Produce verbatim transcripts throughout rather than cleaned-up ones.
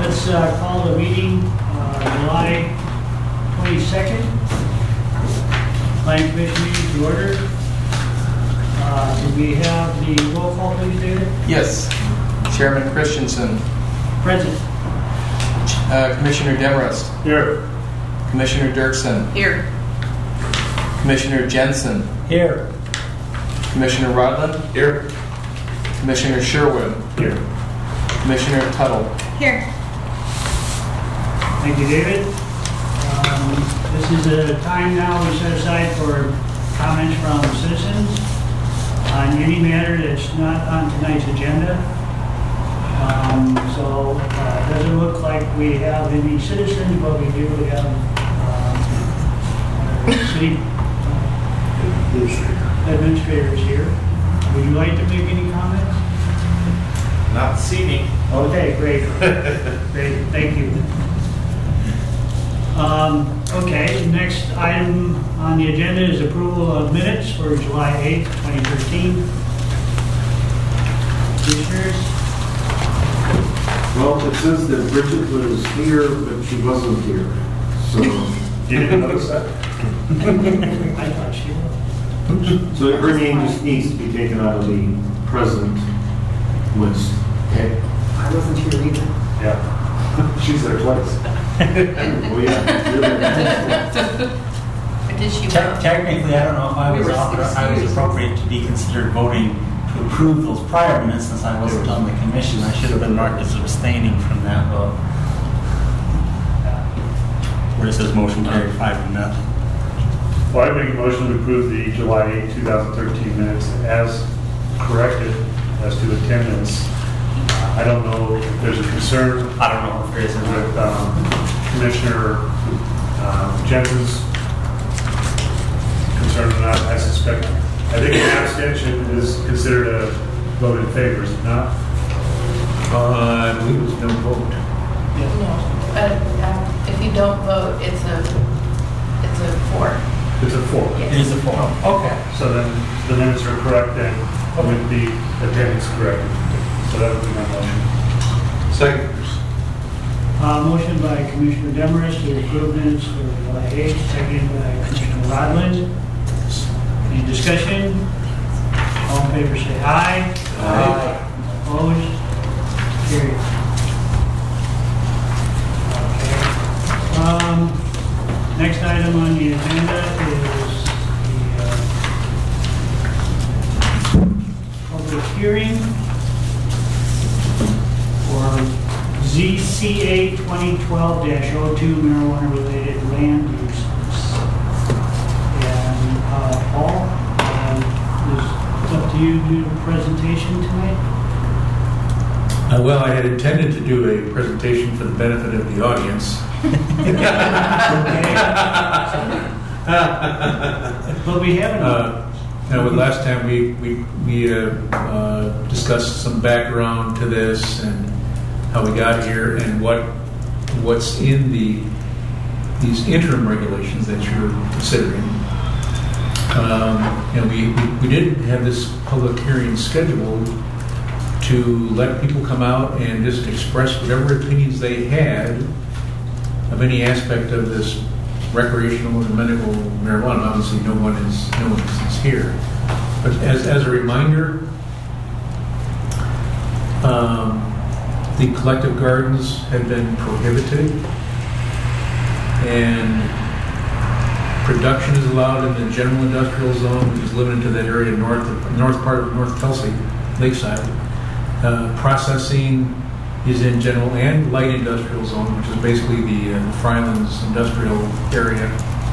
Let's uh, call the meeting uh, July twenty-second. Planning Commission meeting to order. Uh, do we have the roll call, please, David? Yes. Chairman Christensen. Present. Uh, Commissioner Demarest. Here. Commissioner Dirksen. Here. Commissioner Jensen. Here. Commissioner Rodland. Here. Commissioner Sherwood. Here. Commissioner Tuttle. Here. Thank you, David. Um, this is a time now we set aside for comments from citizens on any matter that's not on tonight's agenda. Um, so uh, it doesn't look like we have any citizens, but we do have um, our city administrators here. Would you like to make any comments? Not seating. Okay, great. Great, thank you. Um, okay, next item on the agenda is approval of minutes for July eighth, twenty thirteen. Commissioners? Well, it says that Bridget was here, but she wasn't here. So, You didn't notice that? I thought she was. so her name just needs to be taken out of the present list. Okay. I wasn't here either. Yeah. She's there twice. Oh yeah. Did she? Te- technically, I don't know if I We was were author- I was excused. appropriate to be considered voting to approve those prior minutes since I wasn't on the commission. I should have been marked as abstaining from that vote. Where it says motion carried five to nothing. Well, I make a motion to approve the July eighth, twenty thirteen minutes as corrected as to attendance. I don't know if there's a concern I don't know if there is or with um, Commissioner um, Jensen's concern or not. I suspect, I think an abstention is considered a vote in favor, is it not? Uh, I believe it was no vote. No. Uh, uh, if you don't vote, it's a it's a four. It's a four. It Yes. is a form. Okay. So then the minutes are correct and with the attendance corrected. So that would be my motion. Second. Uh, motion by Commissioner Demarest to approve minutes for July eighth, seconded by Commissioner Rodland. Any discussion? All in favor say aye. Aye. Opposed? Carried. Okay. Um, next item on the agenda is the uh, public hearing for Z C A twenty twelve dash oh two marijuana-related land uses. And uh, Paul, uh, it's up to you to do the presentation tonight. Uh, well, I had intended to do a presentation for the benefit of the audience. But we haven't. Uh, now, with last time we we, we uh, uh, discussed some background to this and how we got here and what what's in the these interim regulations that you're considering. Um, and we, we we did have this public hearing scheduled to let people come out and just express whatever opinions they had of any aspect of this recreational and medical marijuana. Obviously, no one is no one is here. But as as a reminder, um, the collective gardens have been prohibited, and production is allowed in the general industrial zone, which is limited to that area north of, north part of North Kelsey, Lakeside. Uh, processing is in general and light industrial zone, which is basically the, uh, the Frylands industrial area.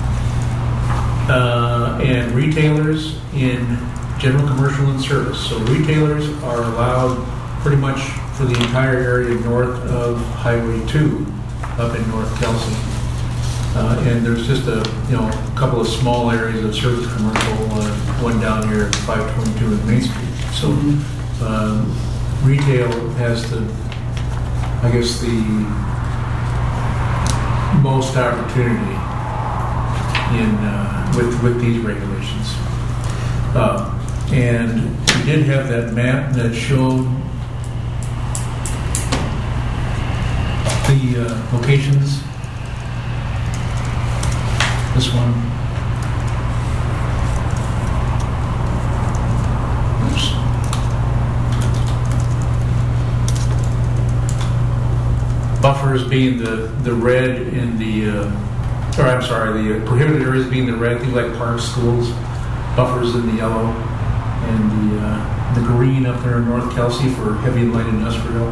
Uh, and retailers in general commercial and service. So retailers are allowed pretty much for the entire area north of Highway two up in North Kelsey. Uh, and there's just a you know a couple of small areas of service commercial, uh, one down here at five twenty-two in Main Street. So um, retail has the, I guess, the most opportunity in uh, with with these regulations. Uh, and we did have that map that showed The uh, locations, this one. Oops. Buffers being the, the red in the, uh, or I'm sorry, the prohibited areas being the red, things like parks, schools, buffers in the yellow, and the, uh, the green up there in North Kelsey for heavy and light industrial,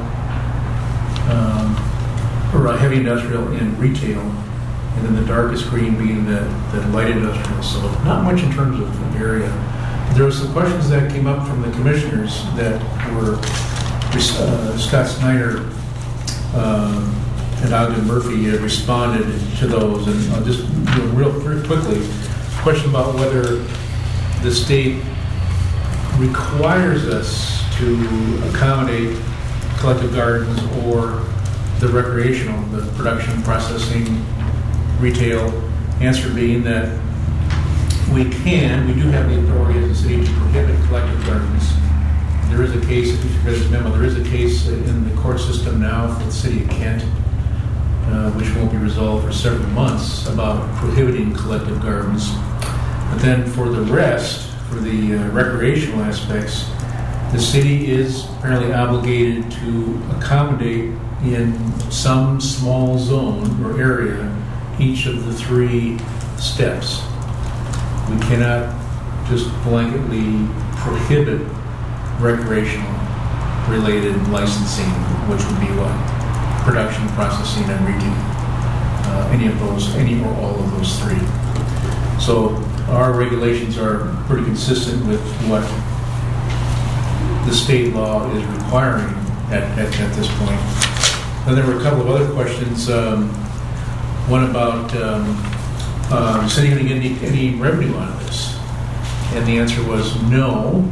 um, or uh, heavy industrial and retail, and then the darkest green being the, the light industrial. So not much in terms of area. There were some questions that came up from the commissioners that were, uh, Scott Snyder uh, and Ogden Murphy uh, responded to those, and I'll just do it real very quickly. Question about whether the state requires us to accommodate collective gardens or the recreational, the production, processing, retail. Answer being that we can, we do have the authority as a city to prohibit collective gardens. There is a case, if you read this memo, there is a case in the court system now for the city of Kent, uh, which won't be resolved for several months, about prohibiting collective gardens. But then for the rest, for the uh, recreational aspects, the city is apparently obligated to accommodate in some small zone or area each of the three steps. We cannot just blanketly prohibit recreational related licensing, which would be what? Production, processing, and retail. Uh, any of those, any or all of those three. So our regulations are pretty consistent with what the state law is requiring at, at, at this point. Then there were a couple of other questions. Um, one about, um, uh, is anybody going to get any, any revenue out of this? And the answer was no,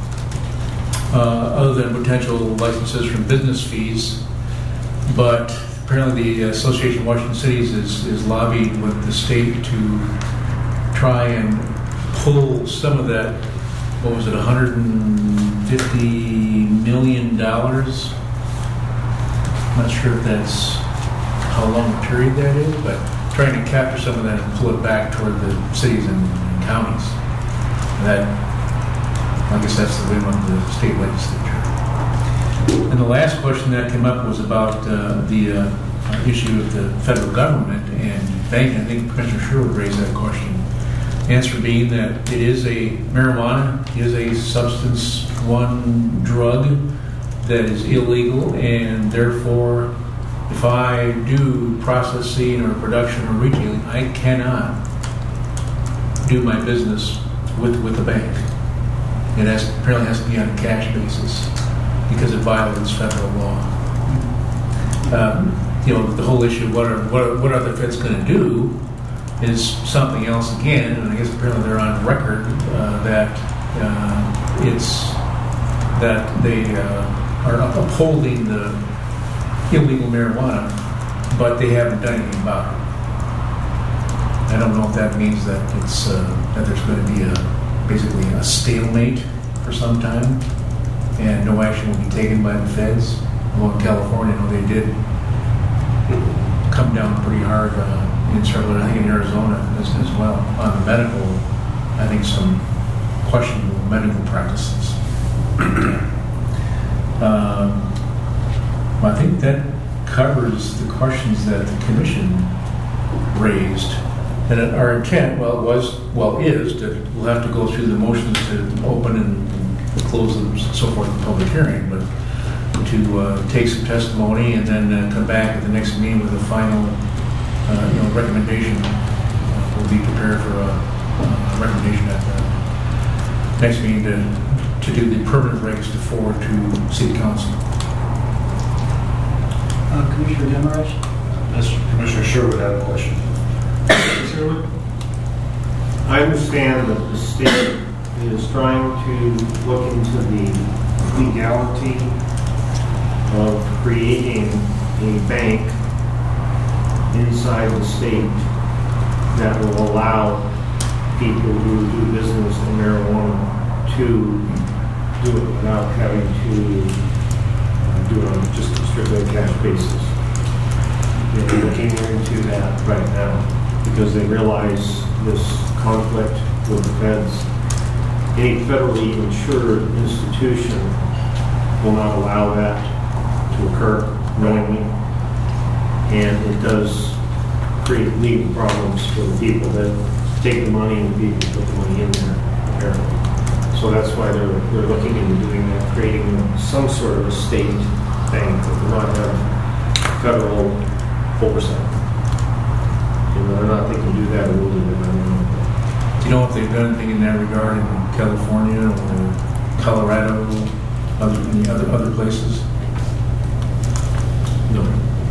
uh, other than potential licenses from business fees. But apparently the Association of Washington Cities is, is lobbying with the state to try and pull some of that, what was it, one hundred fifty million dollars? I'm not sure if that's how long a period that is, but trying to capture some of that and pull it back toward the cities and, and counties. And that, I guess that's the whim of the state legislature. And the last question that came up was about uh, the uh, issue of the federal government and banking. I think Commissioner Sherwood raised that question. Answer being that it is a marijuana is a substance one drug that is illegal, and therefore if I do processing or production or retailing, I cannot do my business with with the bank. It has, apparently has to be on a cash basis because it violates federal law. Um, you know, the whole issue of what are what are, what are the feds going to do is something else again, and I guess apparently they're on record uh, that uh, it's that they uh, are upholding the illegal marijuana, but they haven't done anything about it. I don't know if that means that it's uh, that there's going to be a basically a stalemate for some time, and no action will be taken by the feds. Well, in California, I know they did come down pretty hard. Uh, in Charlotte, I think in Arizona as, as well, on the medical, I think some questionable medical practices. um, well, I think that covers the questions that the commission raised. And our intent, well, was, well, is that we'll have to go through the motions to open and close and so forth the public hearing, but to uh, take some testimony and then uh, come back at the next meeting with a final Uh, you know, recommendation. Uh, will be prepared for a, a recommendation at the next meeting to, to do the permanent regs to forward to City Council. Uh, Commissioner Demarest? Mister Commissioner Sherwood had a question. Sherwood? I understand that the state is trying to look into the legality of creating a bank inside the state that will allow people who do business in marijuana to do it without having to uh, do it on just strictly a cash basis. They're looking into that right now because they realize this conflict with the feds. Any federally insured institution will not allow that to occur knowingly. And it does create legal problems for the people that take the money and the people that put the money in there, apparently. So that's why they're, they're looking into doing that, creating some sort of a state bank that will not have federal oversight. And whether or not they can do that, or will do that, I don't know. Do you know if they've done anything in that regard in California or Colorado, other, any other, other places? No.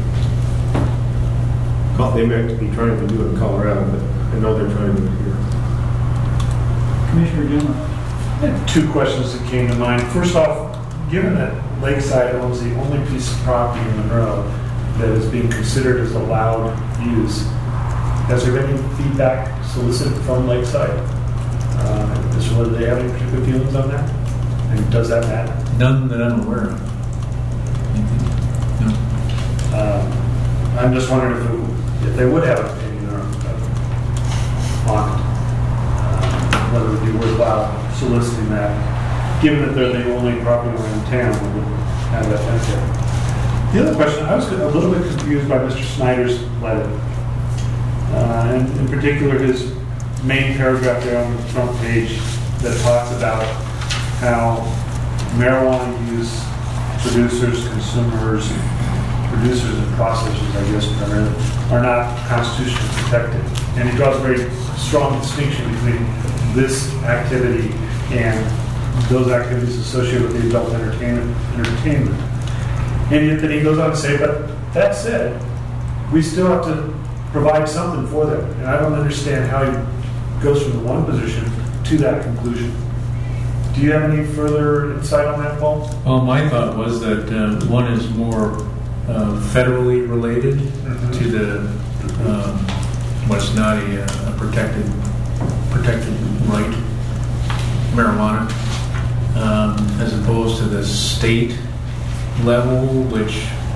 Well, they may be trying to do it in Colorado, but I know they're trying to do it here. Commissioner Dillon. I had two questions that came to mind. First off, given that Lakeside owns the only piece of property in Monroe that is being considered as allowed use, has there been any feedback solicited from Lakeside? Uh, as to whether they have any particular feelings on that? And does that matter? None that I'm aware of. No. Uh, I'm just wondering if, it, if they would have an opinion or, uh, on it, uh, whether it would be worthwhile soliciting that, given that they're the only property owner in town that would have that benefit. The other question, I was a little bit confused by Mister Snyder's letter, uh, and in particular his main paragraph there on the front page that talks about how marijuana use producers, consumers, producers and processors, I guess, primarily, are not constitutionally protected. And he draws a very strong distinction between this activity and those activities associated with the adult entertainment. entertainment. And yet then he goes on to say, but that said, we still have to provide something for them. And I don't understand how he goes from the one position to that conclusion. Do you have any further insight on that, Paul? Well, my thought was that uh, one is more uh, federally related Mhm. to the um, what's not a, a protected protected right, marijuana, um, as opposed to the state level, which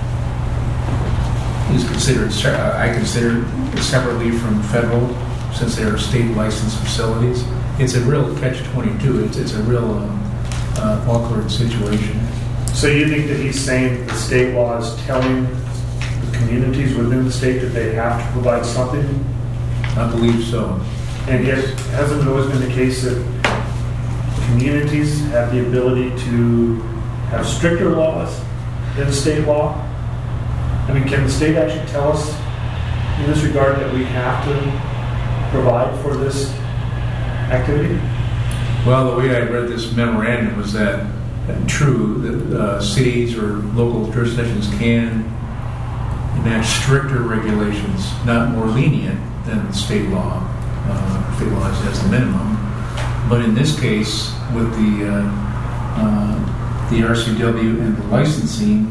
is considered, se- I consider it separately from federal, since they are state licensed facilities. It's a real catch twenty-two. It's, it's a real um, uh, awkward situation. So you think that he's saying the state law is telling the communities within the state that they have to provide something? I believe so. And yet, hasn't it always been the case that communities have the ability to have stricter laws than state law? I mean, can the state actually tell us in this regard that we have to provide for this activity? Well, the way I read this memorandum was that, uh, true, that uh, cities or local jurisdictions can enact stricter regulations, not more lenient than state law. Uh, state law is the minimum. But in this case, with the uh, uh, the R C W and the licensing,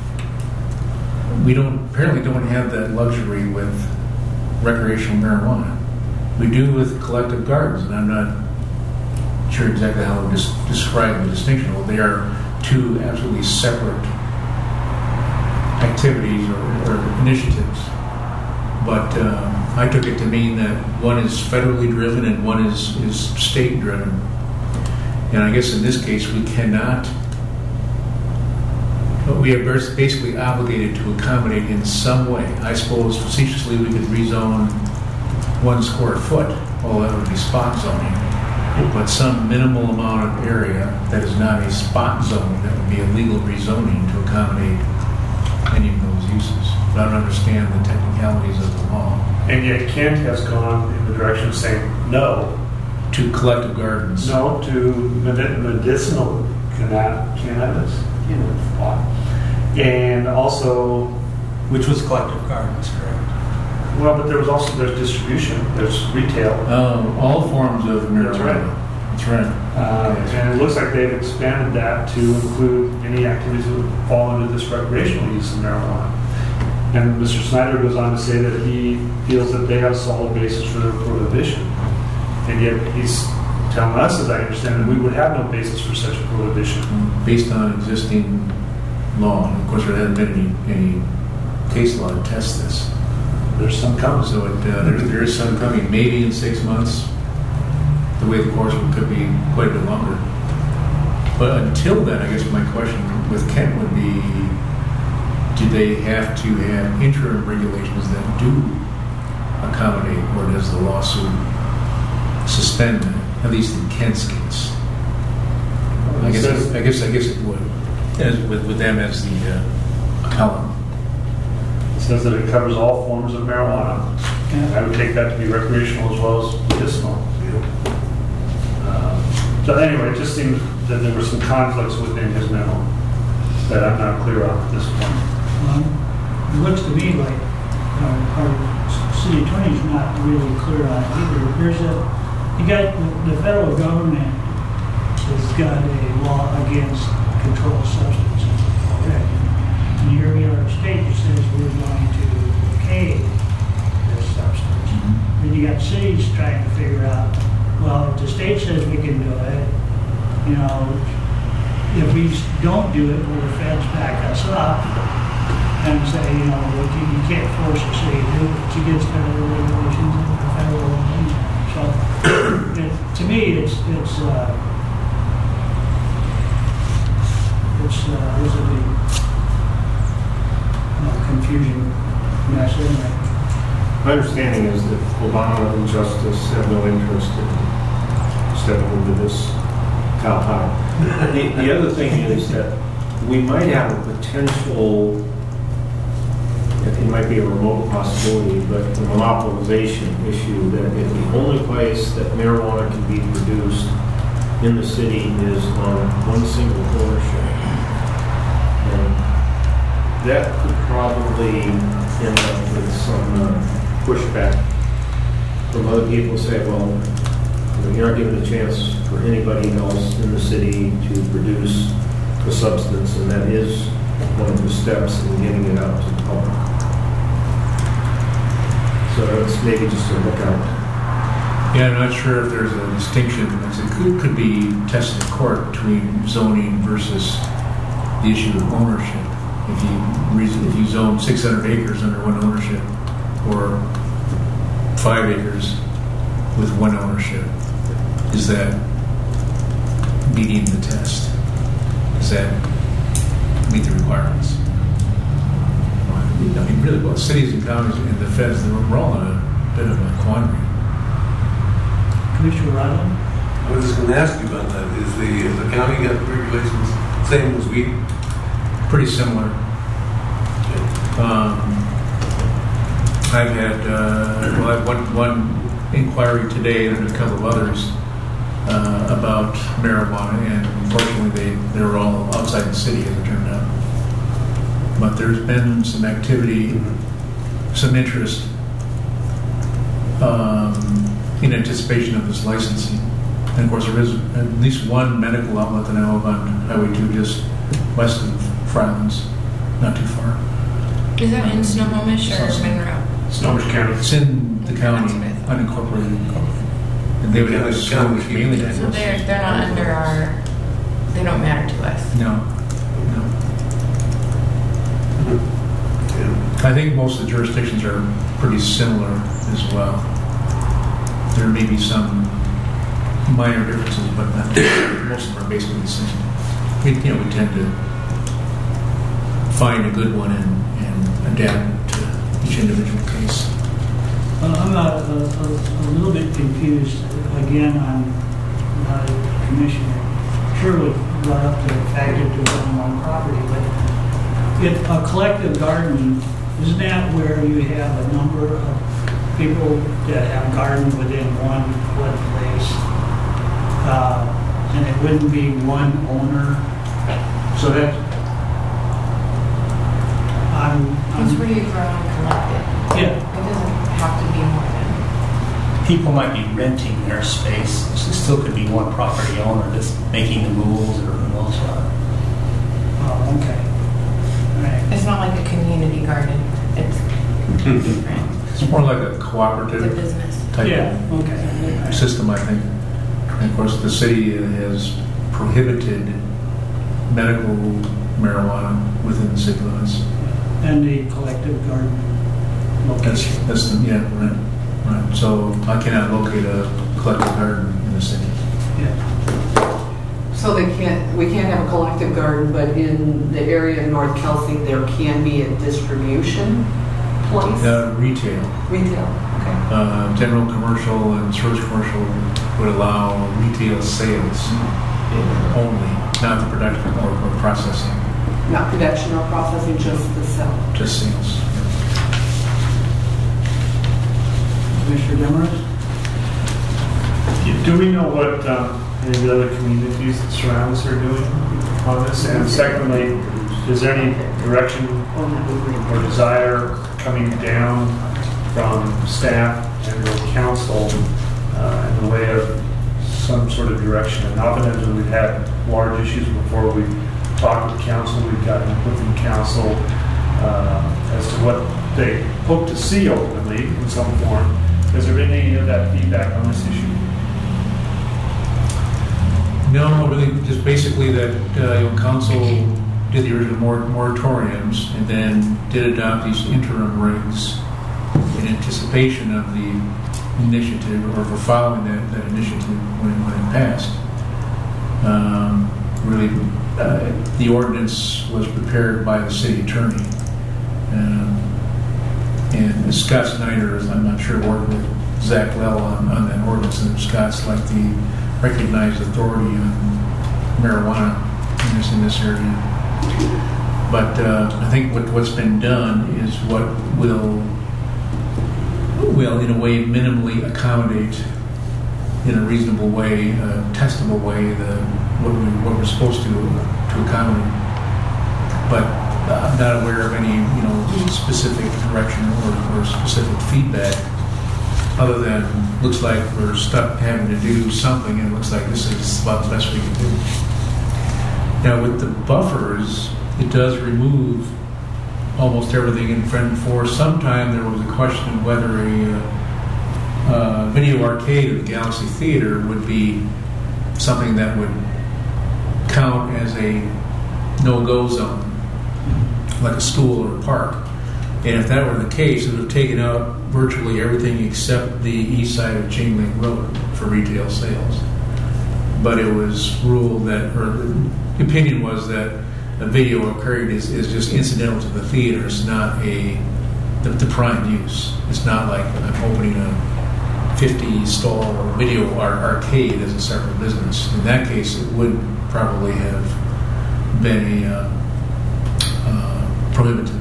we don't apparently don't have that luxury with recreational marijuana. We do with collective gardens, and I'm not sure exactly how to des- describe the distinction. Well, they are two absolutely separate activities or, or initiatives. But uh, I took it to mean that one is federally driven and one is, is state driven. And I guess in this case we cannot, but we are basically obligated to accommodate in some way. I suppose facetiously we could rezone one square foot, although that would be spot zoning. But some minimal amount of area that is not a spot zone, that would be a legal rezoning to accommodate any of those uses. But I don't understand the technicalities of the law. And yet Kent has gone in the direction of saying no. To collective gardens. No to medi- medicinal canna- cannabis. And also, Which was collective gardens, correct? well, but there was also, there's distribution, there's retail. Um, all forms of marijuana. That's right. That's right. Uh, and it looks like they've expanded that to include any activities that would fall under this recreational use of marijuana. And Mister Snyder goes on to say that he feels that they have a solid basis for their prohibition. And yet he's telling us, as I understand it, we would have no basis for such a prohibition. Based on existing law. And of course, there hasn't been any, any case law to test this. There's some coming. So it, uh, there, there is some coming, maybe in six months. The way the course could be quite a bit longer. But until then, I guess my question with Kent would be, do they have to have interim regulations that do accommodate, or does the lawsuit suspend that, at least in Kent's case? I guess, I guess, I guess it would, as, with, with them as the uh, appellant. It says that it covers all forms of marijuana. Yeah. I would take that to be recreational as well as medicinal. Uh, So anyway, it just seems that there were some conflicts within his memo that I'm not clear on at this point. Um, It looks to me like uh, our city attorney's not really clear on it either. There's a, you got, the- the federal government has got a law against controlled substances already. And here we are, a state that says we're going to okay this substance. Then you got cities trying to figure out, well, if the state says we can do it, you know, if we don't do it, will the feds back us up and say, you know, well, you you can't force a city to do it, it's against federal regulations and the federal law. So, it, to me, it's, it's, uh, it's, uh, there's a big uh, confusion mess in there. My understanding is that Obama and Justice have no interest in stepping into this cow pie. The, the other thing is that we might have a potential, it might be a remote possibility, but a monopolization issue that if the only place that marijuana can be produced in the city is on one single ownership, and that could probably end up with some uh, pushback from other people. Say, well, you know, you're not giving a chance for anybody else in the city to produce a substance, and that is one of the steps in getting it out to the public. So it's maybe just a lookout. Yeah, I'm not sure if there's a distinction, as it could, could be tested in court between zoning versus the issue of ownership. If you reason, if you zone six hundred acres under one ownership, or five acres with one ownership, is that meeting the test? Does that meet the requirements? I mean, really, well, cities and counties and the feds, we're all in a bit of a quandary. Commissioner Rodman? I was just going to ask you about that. Is the, is the county got regulations same as we? Pretty similar. Um, I've had, uh, well, I have one, one inquiry today, and there's a couple of others uh, about marijuana, and unfortunately they, they were all outside the city, as it turned out. But there's been some activity, some interest um, in anticipation of this licensing. And of course, there is at least one medical outlet that I know of on Highway two, just west of Frylands, not too far. Is that in Snohomish or Monroe? Snohomish County. It's in the county, unincorporated. And they would have a Snohomish mailing So address. they're, they're not under our, they don't matter to us. No, no. I think most of the jurisdictions are pretty similar as well. There may be some minor differences, but not, most of them are basically the same. We, you know, we tend to find a good one and, and adapt to each individual case. Well, I'm a, a, a, a little bit confused, again, on uh, Commissioner Sherwood brought up the fact that there's only one property, but if a collective garden, isn't that where you have a number of people that have gardens within one flood place? Uh, and it wouldn't be one owner? So that, I'm... I'm It's where you grow and collect it. yeah. It doesn't have to be more than. People might be renting their space. It still could be one property owner that's making the rules or those. Oh, okay. All right. It's not like a community garden. It's different. It's more like a It's a cooperative business. type Yeah, of okay. system, I think. And of course, the city has prohibited medical marijuana within the city limits. and the collective garden That's, location. that's, the yeah, right, right. So I cannot locate a collective garden in the city. Yeah. So they can't, we can't have a collective garden, but in the area in North Kelsey, there can be a distribution place? Uh, retail, Retail, okay. uh, general commercial and service commercial would allow retail sales only, not the production or, or processing, Not production or processing, just the sale. just sales. Commissioner Demers? Do we know what um, any of the other communities that surround us are doing on this? And secondly, is there any direction or desire coming down from staff and or council uh, in the way of some sort of direction? And oftentimes we've had large issues before, we've talked with council, we've gotten input from council uh, as to what they hope to see ultimately in some form. Has there been any of that feedback on this issue? No, really, just basically that uh, you know, council did the original mor- moratoriums and then did adopt these interim regs in anticipation of the initiative or for following that, that initiative when it, when it passed. Um, really, uh, the ordinance was prepared by the city attorney. Um, and Scott Snyder, I'm not sure, worked with Zach Lell on, on that ordinance, and Scott's like the recognized authority on marijuana in this, in this area. But uh, I think what, what's been done is what will, will in a way minimally accommodate in a reasonable way, a testable way, the what, we, what we're supposed to to accommodate. But uh, I'm not aware of any you know specific direction or, or specific feedback, other than looks like we're stuck having to do something, and it looks like this is about the best we can do. Now with the buffers, it does remove almost everything in front. For some time there was a question of whether a uh, uh, video arcade at the Galaxy Theater would be something that would count as a no-go zone, like a school or a park. And if that were the case, it would have taken out virtually everything except the east side of Chain Link Road for retail sales. But it was ruled that, or the opinion was that a video arcade is, is just incidental to the theater. It's not a the, the prime use. It's not like I'm opening a fifty stall video ar- arcade as a separate business. In that case, it would probably have been a uh, uh, prohibitive.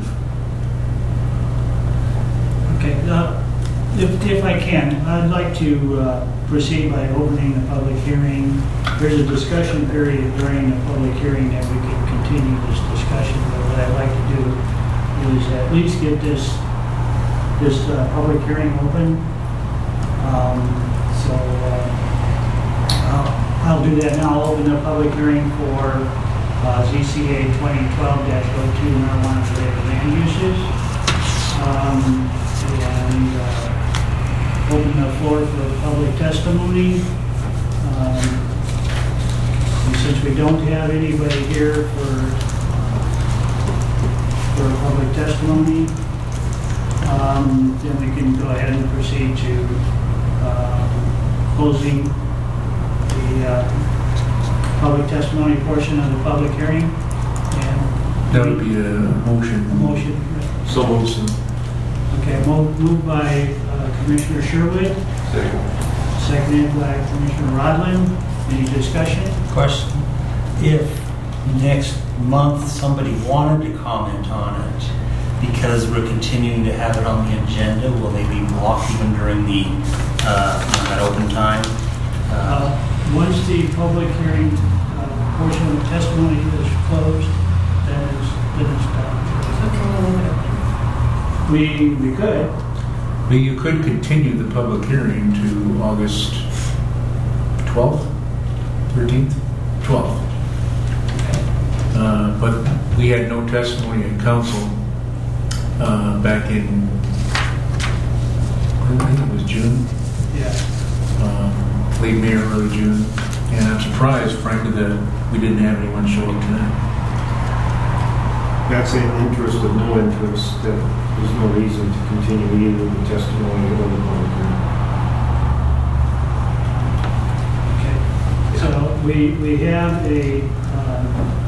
Okay, uh, if, if I can, I'd like to uh, proceed by opening the public hearing. There's a discussion period during the public hearing that we can continue this discussion, but what I'd like to do is at least get this this uh, public hearing open. Um, so uh, I'll, I'll do that now. I'll open the public hearing for uh, Z C A twenty twelve dash oh two marijuana-related land uses. Um, and uh, open the floor for public testimony. Um, and since we don't have anybody here for for public testimony, um, then we can go ahead and proceed to uh, closing the uh, public testimony portion of the public hearing. And That would be a motion. a motion. So motion. Okay, moved moved by uh, Commissioner Sherwood, Second. seconded by Commissioner Rodlin. Any discussion? Question. If next month somebody wanted to comment on it, because we're continuing to have it on the agenda, will they be blocked even during the uh, that open time? Uh, Uh, Once the public hearing uh, portion of the testimony is closed, then it's, then it's done. So can we leave it open? We, we could. Well, you could continue the public hearing to August twelfth, thirteenth, twelfth. Uh, but we had no testimony in council uh, back in, I think it was June, Yeah. um, late May or early June. And I'm surprised, frankly, that we didn't have anyone show up tonight. that's in interest of no interest, that there's no reason to continue either the testimony or the public hearing. Okay. So we, we have a um,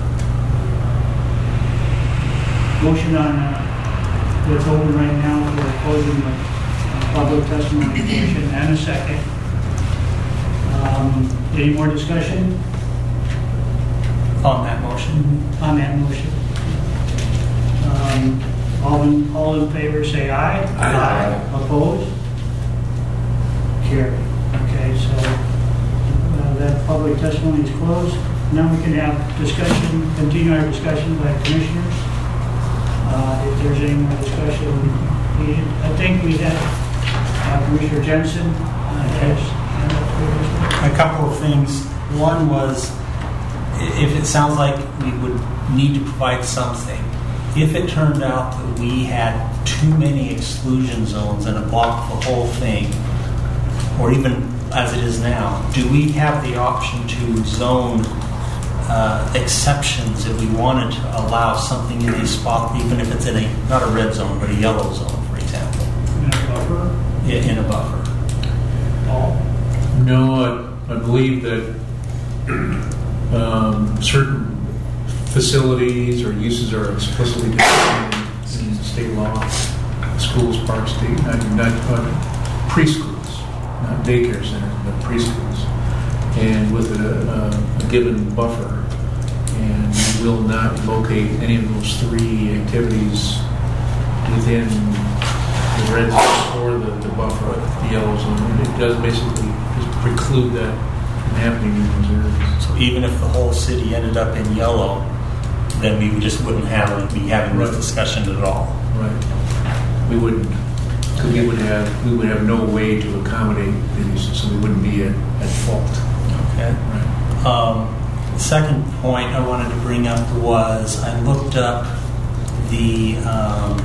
motion on, uh, that's open right now for closing the uh, public testimony portion, and a second. Um, Any more discussion On that motion? on that motion? Um, All in, all in favor, say aye. Aye. Opposed? Carry. Okay, so uh, that public testimony is closed. Now we can have discussion, continue our discussion by commissioners. Uh, If there's any more discussion needed. I think we had uh, Commissioner Jensen uh, has. A couple of things. One was, i- if it sounds like we would need to provide something, if it turned out that we had too many exclusion zones and it blocked the whole thing, or even as it is now, do we have the option to zone uh, exceptions if we wanted to allow something in a spot, even if it's in a, not a red zone, but a yellow zone, for example, In a buffer? i- in a buffer? Paul? No, I, I believe that um, certain facilities or uses are explicitly defined in, in state law. Schools, parks, state, not, not uh, preschools, not daycare centers, but preschools, and with a, a, a given buffer. And you will not locate any of those three activities within the red zone or the, the buffer, the yellow zone. It does basically just preclude that from happening in those areas. So even if the whole city ended up in yellow, then we just wouldn't have be having this Right. discussion at all. Right. We wouldn't, because we would have we would have no way to accommodate these, so we wouldn't be at, at fault. Okay. Right. Um, the second point I wanted to bring up was I looked up the um,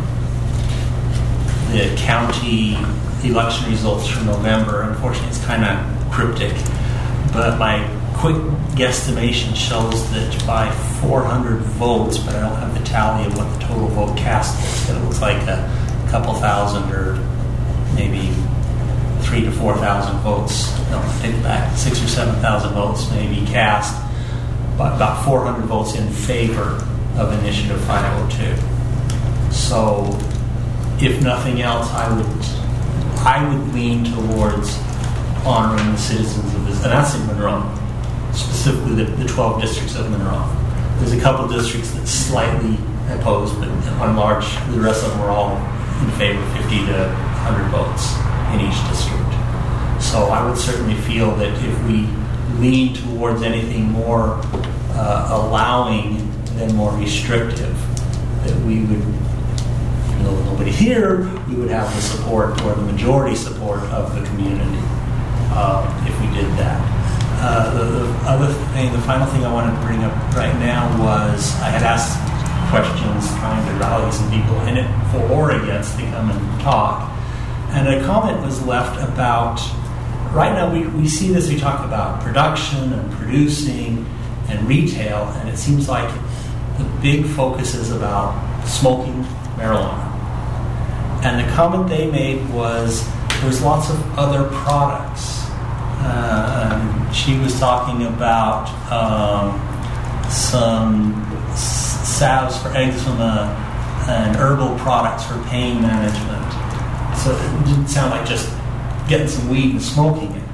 the county election results for November. Unfortunately, it's kind of cryptic, but my quick guesstimation shows that by four hundred votes, but I don't have the tally of what the total vote cast is, but it looks like a couple thousand or maybe three to four thousand votes. No, take it back, six or seven thousand votes maybe cast, but about four hundred votes in favor of Initiative five oh two. So, if nothing else, I would I would lean towards honoring the citizens of this, and that's in Monroe, specifically the, the twelve districts of Monroe. There's a couple districts that slightly opposed, but on large, the rest of them are all in favor, fifty to one hundred votes in each district. So I would certainly feel that if we lean towards anything more uh, allowing than more restrictive, that we would, even though nobody here, we would have the support or the majority support of the community uh, if we did that. Uh, the, the other thing, the final thing I wanted to bring up right now was I had asked questions trying to rally some people in it for or against to come and talk. And a comment was left about, right now we, we see this, we talk about production and producing and retail, and it seems like the big focus is about smoking marijuana. And the comment they made was there's lots of other products. Uh, she was talking about um, some salves for eczema and herbal products for pain management. So it didn't sound like just getting some weed and smoking it.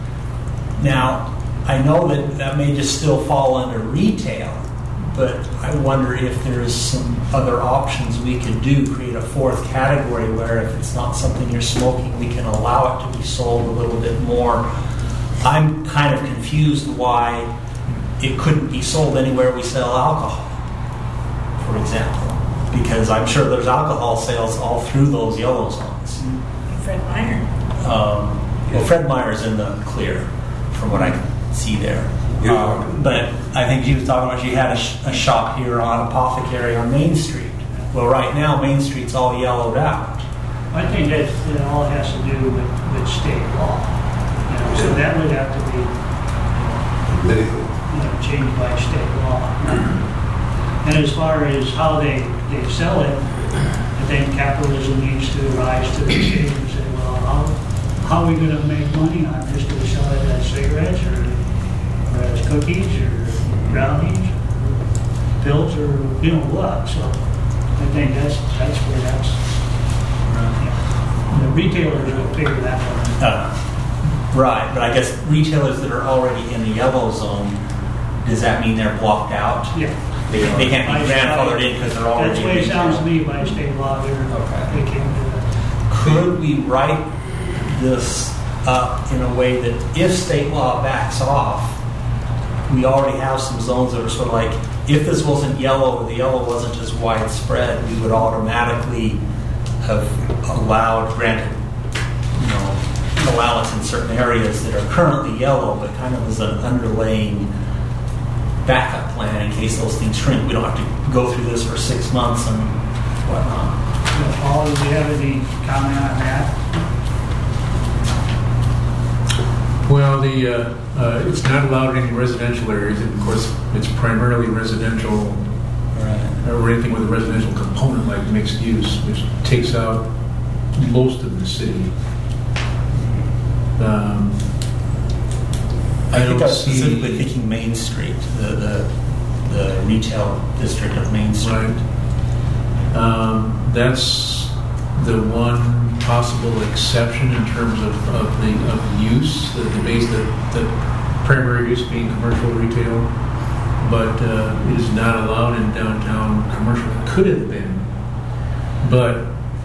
Now, I know that that may just still fall under retail, but I wonder if there's some other options we could do, create a fourth category where if it's not something you're smoking, we can allow it to be sold a little bit more. I'm kind of confused why it couldn't be sold anywhere we sell alcohol, for example, because I'm sure there's alcohol sales all through those yellow zones. Fred Meyer. Um, well, Fred Meyer's in the clear, from what I can see there. Um, but I think she was talking about she had a, sh- a shop here on Apothecary on Main Street. Well, right now Main Street's all yellowed out. I think that it all has to do with, with state law. You know, so that would have to be, Medical. you know, changed by state law. And as far as how they, they sell it, I think capitalism needs to rise to the occasion and say, well, how, how are we going to make money on this? Do we sell it as cigarettes or, or as cookies or brownies or pills or, you know, what? So I think that's, that's where that's, yeah. The retailers will figure that one out. Uh, right, but I guess retailers that are already in the yellow zone, does that mean they're blocked out? Yeah. They, they can't be grandfathered in because they're already That's the in way it sounds to retail. me by state law. They're, Okay. they can't do that. Could we write this up in a way that if state law backs off, we already have some zones that are sort of like, if this wasn't yellow or the yellow wasn't as widespread, we would automatically have allowed, granted, you know, allowance in certain areas that are currently yellow, but kind of as an underlaying backup plan in case those things shrink. We don't have to go through this for six months and whatnot. So, Paul, do you have any comment on that? Well, the, uh, uh, it's not allowed in any residential areas, and of course, it's primarily residential, Right. or anything with a residential component like mixed use, which takes out most of the city. Um, I, think don't I was see- specifically thinking Main Street, the, the the retail district of Main Street. Right. Um, that's the one possible exception in terms of, of the of use, the, the base, the, the primary use being commercial retail, but uh, it is not allowed in downtown commercial. It could have been, but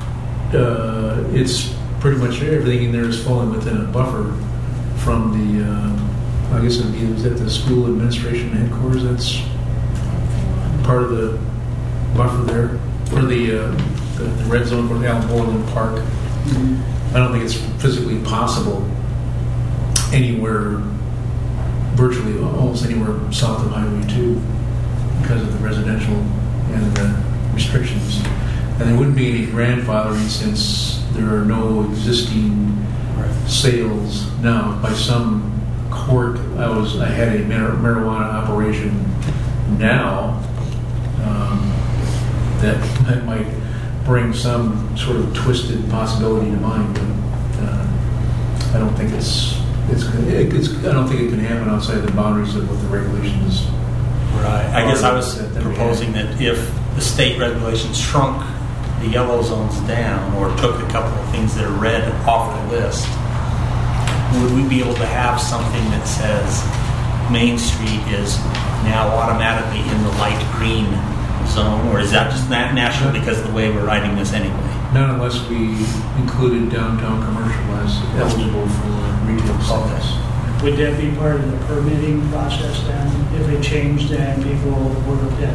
uh, it's pretty much everything in there is falling within a buffer from the, uh, I guess it would be, is that the school administration headquarters? That's part of the buffer there, or the, uh, the, the red zone for Alan Borland Park. Mm-hmm. I don't think it's physically possible anywhere, virtually almost anywhere south of Highway two because of the residential and the restrictions. And there wouldn't be any grandfathering since there are no existing sales now. By some court, I was I had a mar- marijuana operation now um, that that might bring some sort of twisted possibility to mind, but uh, I don't think it's it's, it's I don't think it can happen outside the boundaries of what the regulations. Right. I guess I was that- that we proposing that if the state regulations shrunk the yellow zones down or took a couple of things that are red off the list, would we be able to have something that says Main Street is now automatically in the light green zone, or is that just not national because of the way we're writing this anyway? Not unless we included downtown commercial as eligible for retail sales. Would that be part of the permitting process then? If it changed, then people would that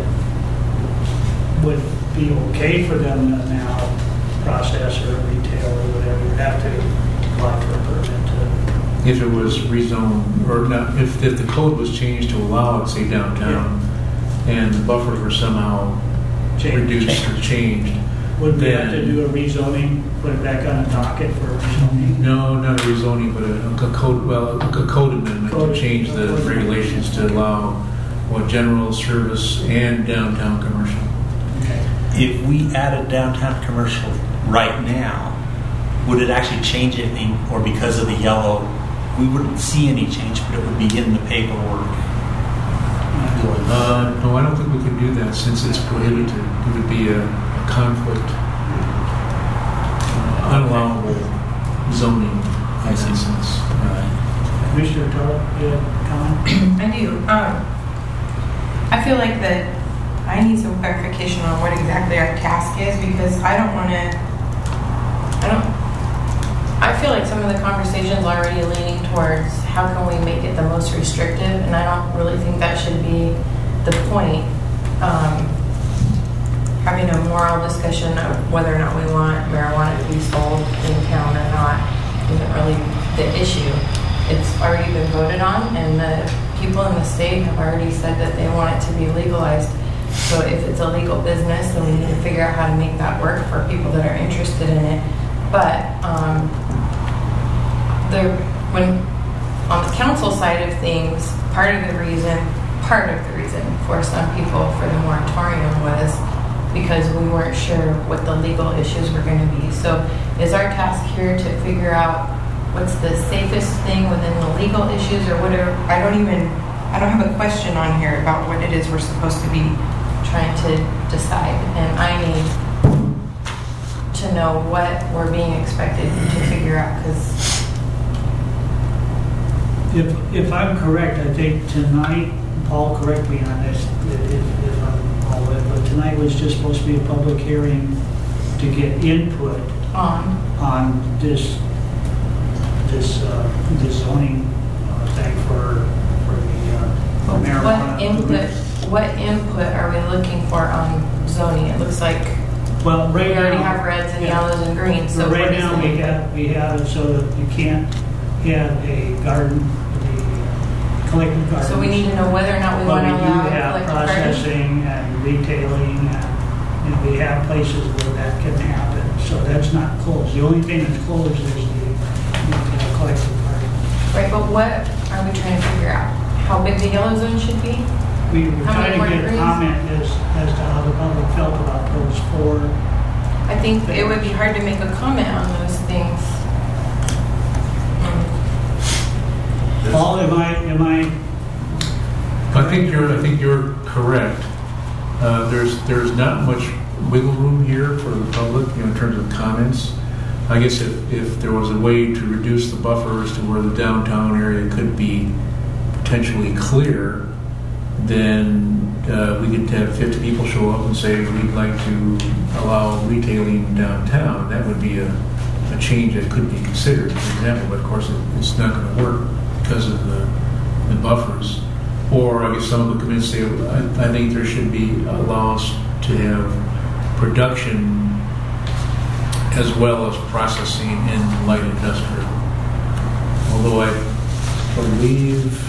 would be okay for them to now process or retail or whatever, you'd have to apply for a permit to. If it was rezoned, or not, if, if the code was changed to allow it, say downtown, and the buffers were somehow Change. reduced or changed. Would we have to then- do a rezoning, put it back on the docket for rezoning? No, not a rezoning, but a, a code, well, a code amendment Code- to change the code. regulations to allow what general service and downtown commercial. Okay. If we added downtown commercial right now, would it actually change anything, or because of the yellow, we wouldn't see any change, but it would be in the paperwork? Uh, no, I don't think we can do that since it's prohibited. It would be a, a conflict, uh, unallowable zoning in that sense. Right. Commissioner Tulloch, you have a comment? I do. Um, I feel like that I need some clarification on what exactly our task is, because I don't want to. I don't. I feel like some of the conversations already leaning towards how can we make it the most restrictive, and I don't really think that should be the point. Um, having a moral discussion of whether or not we want marijuana to be sold in town or not isn't really the issue. It's already been voted on, and the people in the state have already said that they want it to be legalized. So if it's a legal business, then we need to figure out how to make that work for people that are interested in it. But um, the when on the council side of things, part of the reason part of the reason for some people for the moratorium was because we weren't sure what the legal issues were going to be. So is our task here to figure out what's the safest thing within the legal issues or whatever? I don't even, I don't have a question on here about what it is we're supposed to be trying to decide. And I need to know what we're being expected to figure out, because If, if I'm correct, I think tonight, Paul, correct me on this, if, if I'm all right, but tonight was just supposed to be a public hearing to get input on on this, this, uh, this zoning uh, thing for, for the uh, marijuana. what input, what input are we looking for on zoning? It looks like Well, we right already now. have reds and yeah. yellows and greens. So So right what is now, we the- have, we have it so that you can't have a garden, the collective garden. So we need to know whether or not we But want we to do allow have collective gardens. processing and retailing, and, and we have places where that can happen. So that's not closed. The only thing that's closed is the, the uh, collective garden. Right, but what are we trying to figure out? How big the yellow zone should be? We were How many trying to more get a degrees? comment as, as to how the public felt about those four. I think it would be hard to make a comment on those things. Hmm. Paul, am I, am I? I think you're, I think you're correct. Uh, there's, there's not much wiggle room here for the public, you know, in terms of comments. I guess if, if there was a way to reduce the buffers to where the downtown area could be potentially clear, then uh, we could have fifty people show up and say we'd like to allow retailing downtown. That would be a, a change that could be considered, for example, but of course it, it's not going to work because of the, the buffers. Or I guess some of the committees say, I, I think there should be allowance to have production as well as processing in light industrial. Although I believe,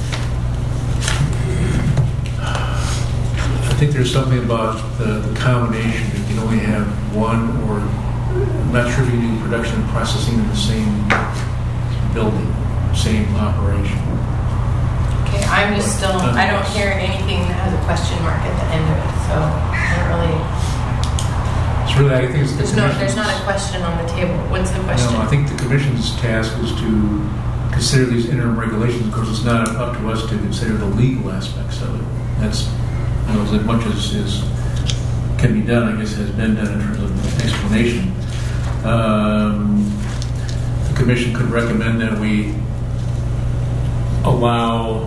I think there's something about the, the combination. You can only have one, or I'm not sure if you do production and processing in the same building, same operation. Okay, I'm just still, I don't hear anything that has a question mark at the end of it, so I don't really, It's really, I think it's the there's no, there's commission's- not a question on the table. What's the question? No, I think the commission's task is to consider these interim regulations. Of course, it's not up to us to consider the legal aspects of it. That's, you know, as much as is can be done, I guess, has been done in terms of explanation. Um, the commission could recommend that we allow,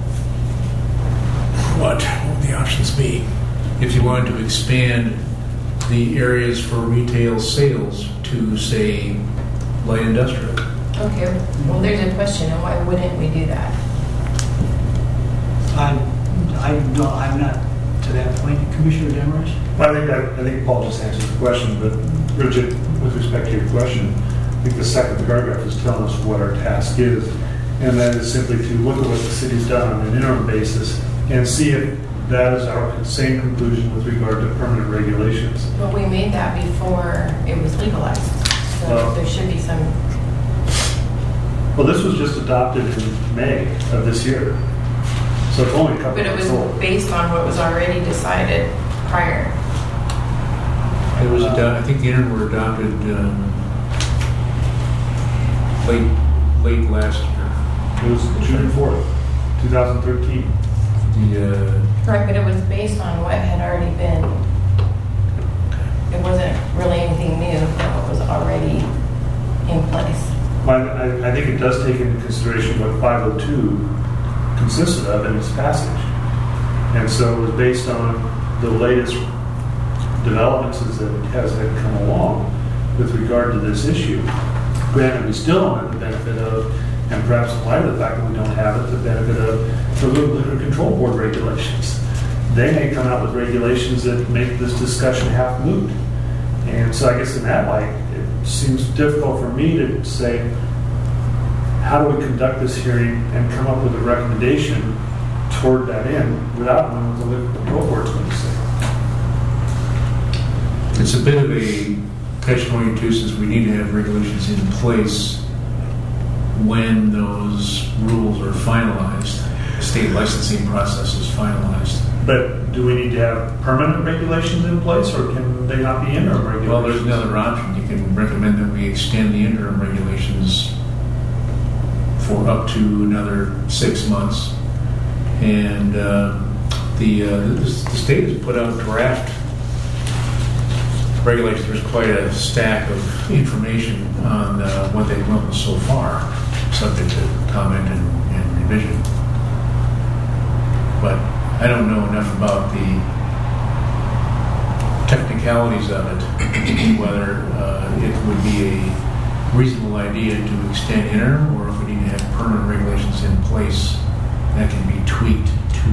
what, what would the options be? If you wanted to expand the areas for retail sales to, say, light industrial. Okay, well, there's a question, and why wouldn't we do that? I, I, no, I'm not to that point. Commissioner Demers? I think that, I think Paul just answered the question, but Bridget, with respect to your question, I think the second paragraph is telling us what our task is, and that is simply to look at what the city's done on an interim basis and see if that is our same conclusion with regard to permanent regulations. But we made that before it was legalized, so Well- there should be some, Well, this was just adopted in May of this year, so it's only a couple but it months was old. based on what was already decided prior. It was, ado- I think the interim were adopted um, late, late last year. It was June fourth, two thousand thirteen. The, uh, Right, but it was based on what had already been, it wasn't really anything new, but what was already in place. But I, I think it does take into consideration what five oh two consisted of in its passage. And so it was based on the latest developments as it has had come along with regard to this issue. Granted, we still don't have the benefit of, and perhaps in light of the fact that we don't have it, the benefit of the Liquor Control Board regulations. They may come out with regulations that make this discussion half moot. And so I guess in that light, it seems difficult for me to say, how do we conduct this hearing and come up with a recommendation toward that end without knowing what the Liquor Control Board is going to say. it's a bit of a catch twenty-two, since we need to have regulations in place when those rules are finalized. state licensing process is finalized. But do we need to have permanent regulations in place, or can they not be interim regulations? Well, there's another option. You can recommend that we extend the interim regulations for up to another six months. And uh, the, uh, the, the state has put out draft regulations. There's quite a stack of information on uh, what they've come up with so far, subject to comment and, and revision. But I don't know enough about the technicalities of it, whether uh, it would be a reasonable idea to extend interim, or if we need to have permanent regulations in place that can be tweaked to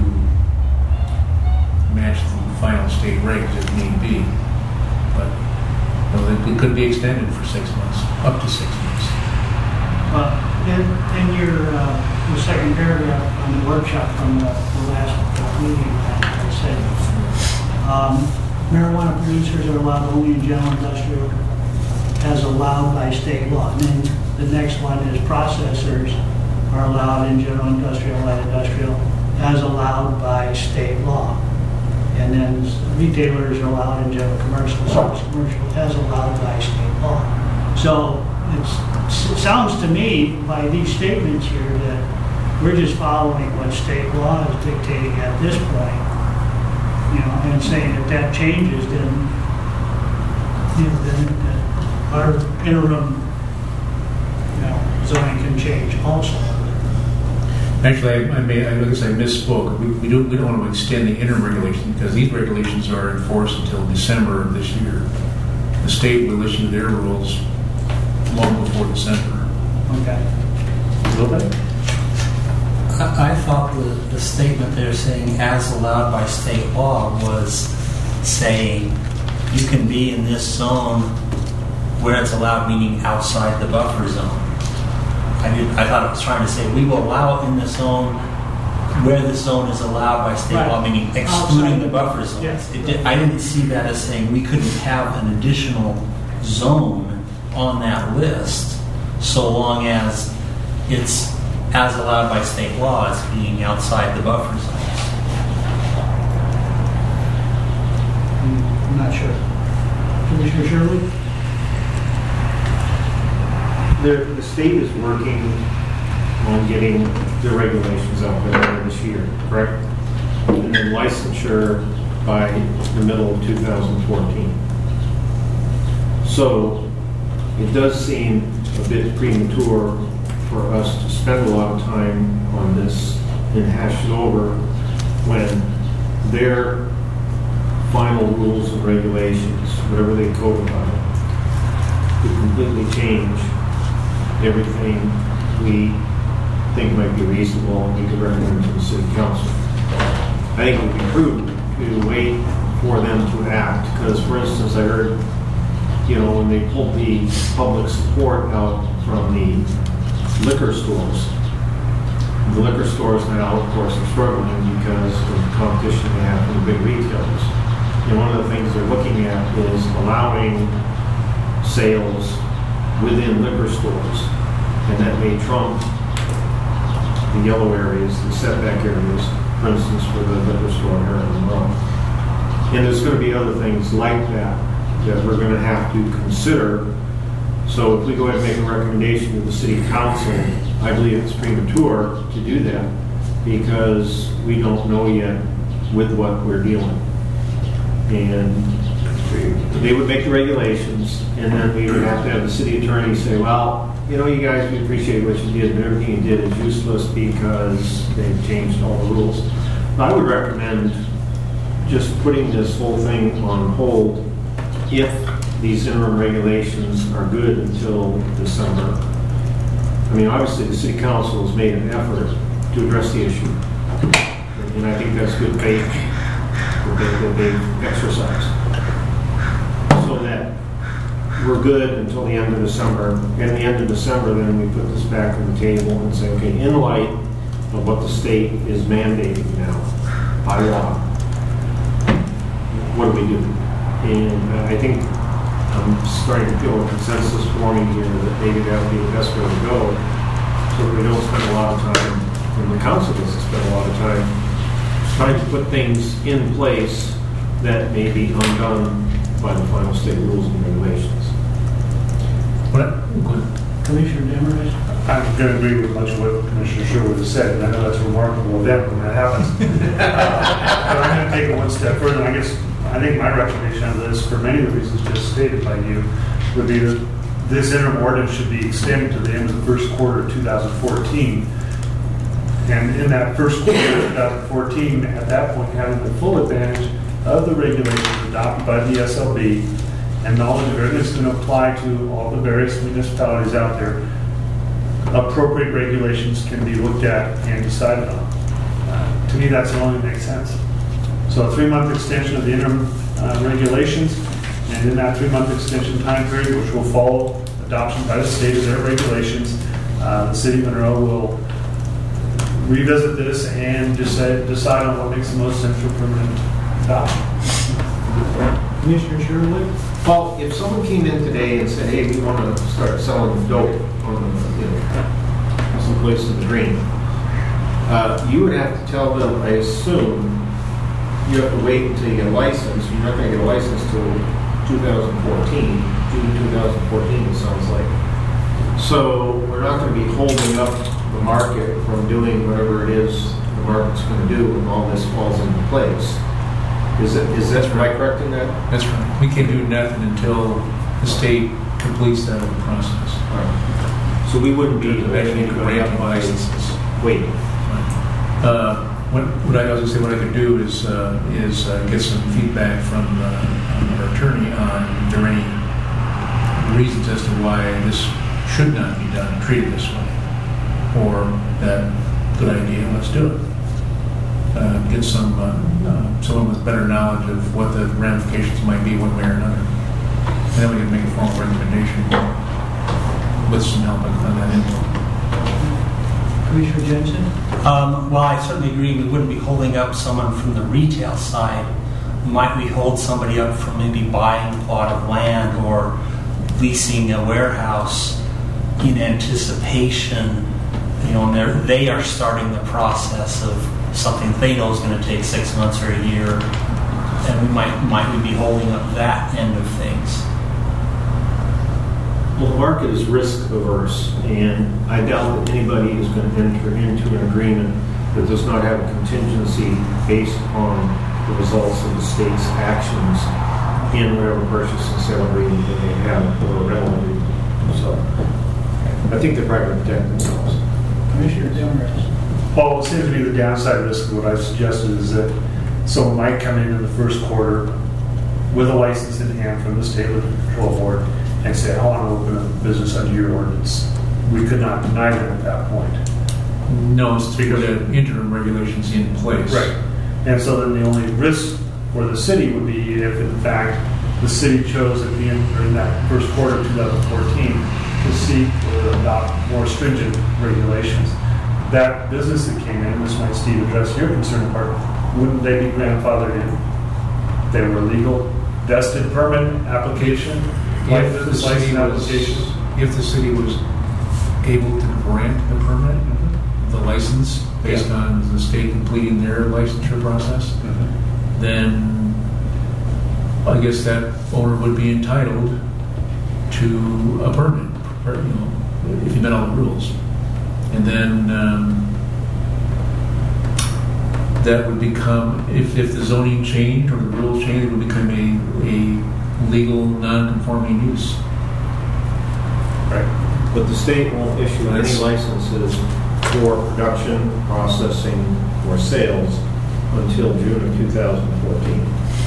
match the final state regs if need be. But you know, it could be extended for six months, up to six months. Uh, in, in your uh, the second paragraph on the workshop from the, the last uh, meeting, I said um, marijuana producers are allowed only in general industrial as allowed by state law. And then the next one is processors are allowed in general industrial, light industrial as allowed by state law. And then retailers are allowed in general commercial, service commercial as allowed by state law. So it's, it sounds to me by these statements here that we're just following what state law is dictating at this point, you know, and saying that that changes, then, you know, then uh, our interim, you know, zoning can change also. Actually, I, I, may, I guess I misspoke. We, we, don't, we don't want to extend the interim regulations because these regulations are in force until December of this year. The state will issue their rules long before December. Okay. Okay. I, I thought the, the statement they're saying as allowed by state law was saying you can be in this zone where it's allowed, meaning outside the buffer zone. I, did, I thought it was trying to say we will allow it in the zone where the zone is allowed by state Right. law, meaning excluding Outside. the buffer zones. Yes. It did, I didn't see that as saying we couldn't have an additional zone on that list so long as it's as allowed by state law as being outside the buffer zones. I'm not sure. Commissioner Shirley? The, the state is working on getting the regulations out by the end of this year, correct? And then licensure by the middle of two thousand fourteen. So it does seem a bit premature for us to spend a lot of time on this and hash it over when their final rules and regulations, whatever they codify, could completely change everything we think might be reasonable and we could recommend to the city council. I think it would be prudent to wait for them to act because, for instance, I heard, you know, when they pulled the public support out from the liquor stores, the liquor stores now, of course, are struggling because of the competition they have from the big retailers. And one of the things they're looking at is allowing sales within liquor stores, and that may trump the yellow areas, the setback areas, for instance, for the liquor store here in Monroe. And there's going to be other things like that that we're going to have to consider. So if we go ahead and make a recommendation to the city council, I believe it's premature to do that because we don't know yet with what we're dealing. And they would make the regulations, and then we would have to have the city attorney say, well, you know, you guys, we appreciate what you did, but everything you did is useless because they've changed all the rules. I would recommend just putting this whole thing on hold if these interim regulations are good until December. I mean, obviously, the city council has made an effort to address the issue, and I think that's good faith that they- that they've exercised. So that we're good until the end of December. And at the end of December, then we put this back on the table and say, okay, in light of what the state is mandating now by law, what do we do? And uh, I think I'm starting to feel a consensus forming here that maybe that would be the best way to go so that we don't spend a lot of time from the council has spent a lot of time trying to put things in place that may be undone by the final state rules and regulations. What? Go ahead. Commissioner Demers? I'm going to agree with much of what Commissioner Sherwood has said, and I know that's a remarkable event when that happens. But I'm going to take it one step further, and I guess, I think my recommendation on this, for many of the reasons just stated by you, would be that this interim ordinance should be extended to the end of the first quarter of two thousand fourteen. And in that first quarter of two thousand fourteen, at that point, having the full advantage of the regulations adopted by the S L B and knowledge of everything that's going to apply to all the various municipalities out there, appropriate regulations can be looked at and decided on. Uh, to me, that's the only that makes sense. So a three-month extension of the interim uh, regulations, and in that three-month extension time period, which will follow adoption by the state of their regulations, uh, the city of Monroe will revisit this and decide, decide on what makes the most sense for permanent adoption. Commissioner Sherwood? Well, if someone came in today and said, hey, we want to start selling dope on, you know, some place in the green, uh, you would have to tell them, I assume, you have to wait until you get a license. You're not going to get a license till two thousand fourteen, June two thousand fourteen, it sounds like. So we're not going to be holding up the market from doing whatever it is the market's going to do when all this falls into place. Is it, is that right, correct in that? That's right. We can't do nothing until the state completes that whole process. Right. So we wouldn't be letting anybody up by licenses. wait. Uh, what, what I was going to say, what I could do is uh, is uh, get some feedback from uh, our attorney on if there are any reasons as to why this should not be done, treated this way, or that good idea, let's do it. Uh, get some uh, uh, someone with better knowledge of what the ramifications might be one way or another, and then we can make a formal recommendation with some help on that input. Commissioner Jensen? Um, well, I certainly agree we wouldn't be holding up someone from the retail side. Might we hold somebody up from maybe buying a plot of land or leasing a warehouse in anticipation, you know, and they're, they are starting the process of something they know is going to take six months or a year, and we might might we be holding up that end of things? Well, the market is risk averse, and I doubt that anybody is going to enter into an agreement that does not have a contingency based upon the results of the state's actions in whatever purchase and sale agreement that they have or rental agreement. So I think they're probably going to protect themselves. Commissioner Demers? Well, it seems to be the downside risk of what I've suggested is that someone might come in in the first quarter with a license in hand from the State Liquor Control Board and say, I want to open a business under your ordinance. We could not deny them at that point. No, it's because the interim regulations in place. Right. And so then the only risk for the city would be if, in fact, the city chose at the end, or in that first quarter of two thousand fourteen to seek or adopt more stringent regulations. That business that came in, this might, Steve, address your concern part, wouldn't they be grandfathered in? They were a legal, vested permit application, like If the business city license was, application. if the city was able to grant the permit, Mm-hmm. the license, based Yeah. on the state completing their licensure process, Mm-hmm. then I guess that owner would be entitled to a permit, or, you know, if he met all the rules. And then um, that would become, if, if the zoning changed or the rules changed, it would become a, a legal non-conforming use. Right. But the state won't issue any That's- licenses for production, processing, or sales until June of two thousand fourteen.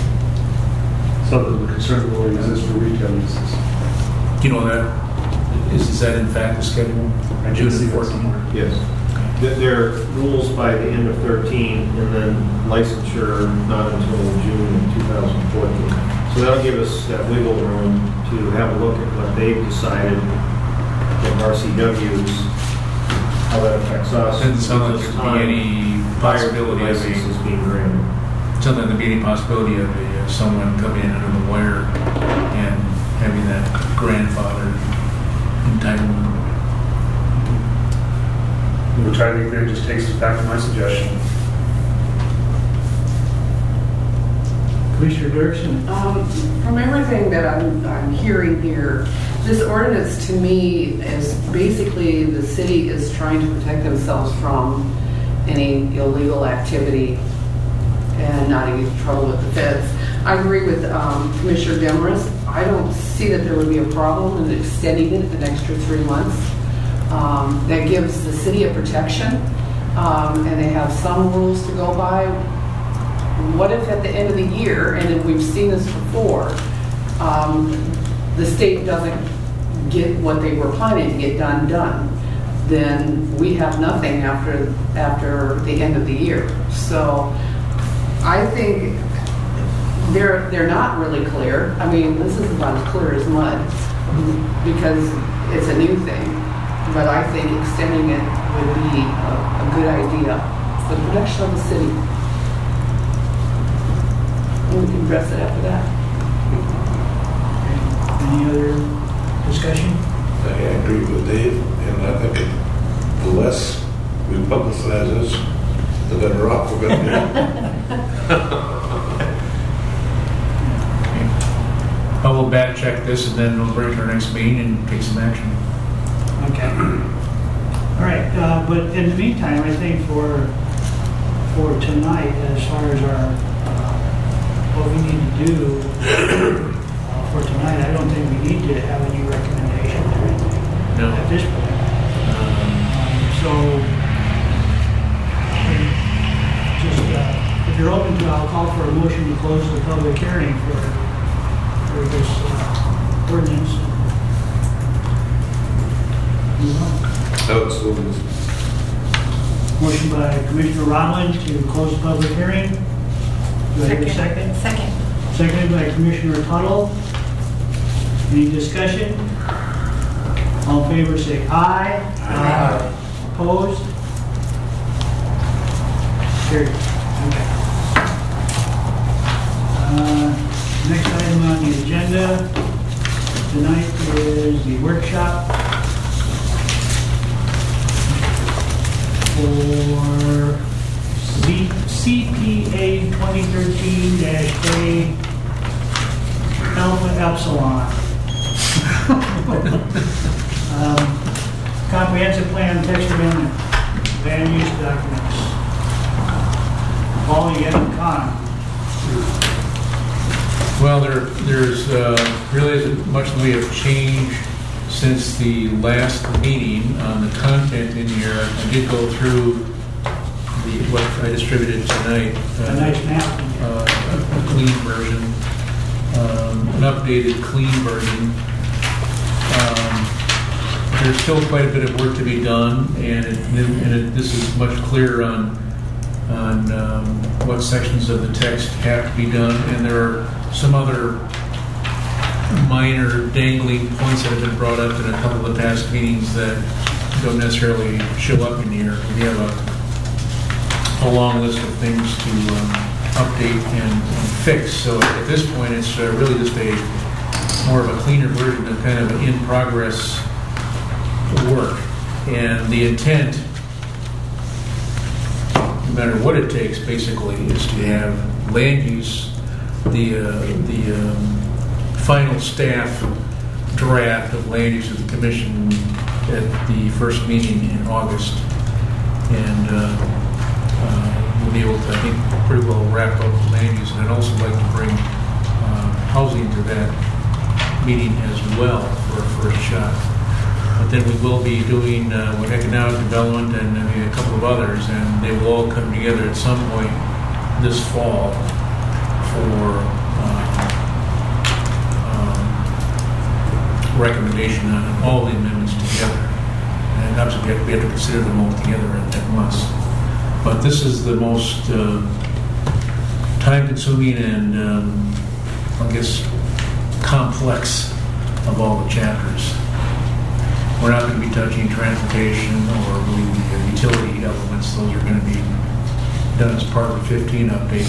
So the concern will exist for retail uses. Do you know that? Is, is that in fact the schedule? I did June see that fourteen? somewhere. Yes. Th- There are rules by the end of thirteen, and then licensure not until June of two thousand fourteen. So that'll give us that wiggle room to have a look at what they've decided in R C Ws, how that affects us. Doesn't sound like Gives us there'd be time any prior to the possibility of licenses a, being granted. sounds like there'd be any possibility of a, uh, someone coming in under the wire and having that grandfather entitlement. The which I think then just takes us back to my suggestion. Commissioner Dirksen? Um, From everything that I'm, I'm hearing here, this ordinance to me is basically the city is trying to protect themselves from any illegal activity and not get in trouble with the feds. I agree with um, Commissioner Demarest. I don't see that there would be a problem in extending it an extra three months. Um, that gives the city a protection, um, and they have some rules to go by. What if at the end of the year, and if we've seen this before, um, the state doesn't get what they were planning to get done done? Then we have nothing after after the end of the year. So I think they're they're not really clear. I mean, this is about as clear as mud because it's a new thing. But I think extending it would be a, a good idea for the protection of the city. And we can address it after that. Any other discussion? I agree with Dave, and I think the less we publicize this, the better off we're going to be. I will back check this and then we'll bring it to our next meeting and take some action. Okay. All right, uh, but in the meantime, I think for for tonight, as far as our uh, what we need to do uh, for tonight, I don't think we need to have any recommendations or anything No. at this point. Um, so, just uh, if you're open to, I'll call for a motion to close the public hearing for for this uh, ordinance. Absolutely. Motion by Commissioner Rodland to close the public hearing. Do I have a second? Second. Seconded by Commissioner Tuttle. Any discussion? All in favor say aye. Aye. Opposed? Carried. Okay. Uh, Next item on the agenda tonight is the workshop for C- CPA twenty thirteen A Alpha Epsilon. um, comprehensive plan text amendment, land use documents. Paul, you have a comment? Well, there, there's uh, really isn't much in the way of change since the last meeting on the content in here. I did go through the what I distributed tonight. Uh, A nice map. Uh, a, a clean version, um, an updated clean version. Um, there's still quite a bit of work to be done, and, it, and it, this is much clearer on on um, what sections of the text have to be done, and there are some other minor dangling points that have been brought up in a couple of the past meetings that don't necessarily show up in here. We have a, a long list of things to um, update and, and fix. So at this point, it's uh, really just a more of a cleaner version of kind of an in-progress work. And the intent, no matter what it takes, basically, is to have land use, the uh, the um, final staff draft of land use of the commission at the first meeting in August, and uh, uh, we'll be able to, I think, pretty well wrap up land use. And I'd also like to bring uh, housing to that meeting as well for a first shot. But then we will be doing uh, with economic development and I mean, a couple of others, and they will all come together at some point this fall for uh, um, recommendation on all the amendments together. And obviously we have, we have to consider them all together at, at once. But this is the most uh, time-consuming and um, I guess complex of all the chapters. We're not going to be touching transportation or really the utility elements. Those are going to be done as part of the fifteen update.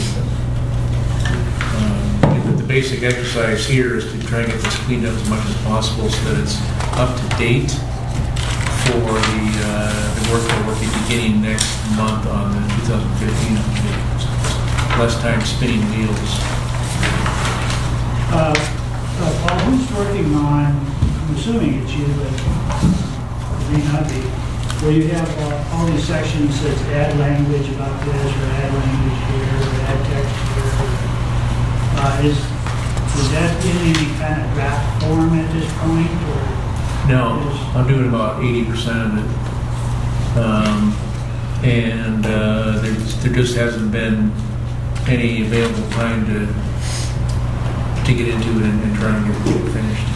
Um, the basic exercise here is to try and get this cleaned up as much as possible so that it's up to date for the, uh, the work that we'll be beginning next month on the two thousand fifteen update. Less time spinning wheels. Uh, uh, Paul, who's working on, I'm assuming it's you, but it may not be, where you have uh, all these sections that add language about this, or add language here, or add text here. Uh, is, is that in any kind of draft form at this point, or? No, is- I'm doing about eighty percent of it. Um, and uh, there, there just hasn't been any available time to to get into it and, and try and get it finished.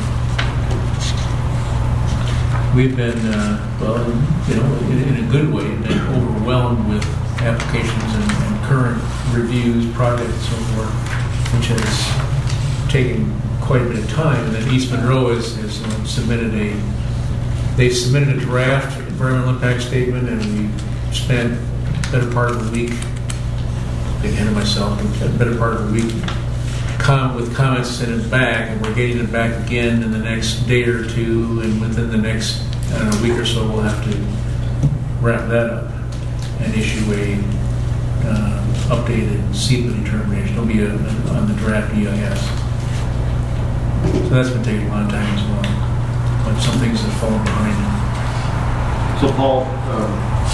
We've been, uh, well, you know, in, in a good way, been overwhelmed with applications and, and current reviews, projects, and so forth, which has taken quite a bit of time. And then East Monroe has, has uh, submitted a, they submitted a draft environmental impact statement, and we spent the better part of the week, getting ahead of myself, the better part of the week com- with comments sent it back, and we're getting it back again in the next day or two, and within the next, I don't know, week or so, we'll have to wrap that up and issue a uh, updated SEPA determination. It'll be a, on the draft E I S. So that's been taking a long time as well, but some things have fallen behind. So Paul, um,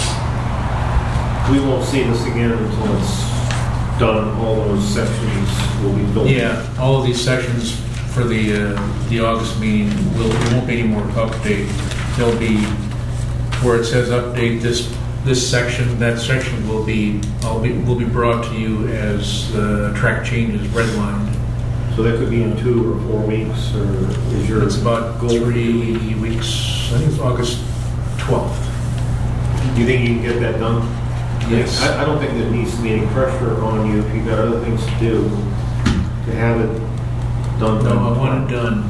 we won't see this again until it's done, all those sections will be built. Yeah, all of these sections for the uh, the August meeting, will there won't be any more update. There'll be, where it says update this this section, that section will be, will be, will be brought to you as uh, track changes redlined. So that could be in two or four weeks, or is your It's about goal? three weeks, I think it's August twelfth. Do you think you can get that done? Yes. I, I don't think there needs to be any pressure on you if you've got other things to do, to have it done. No, I want it done.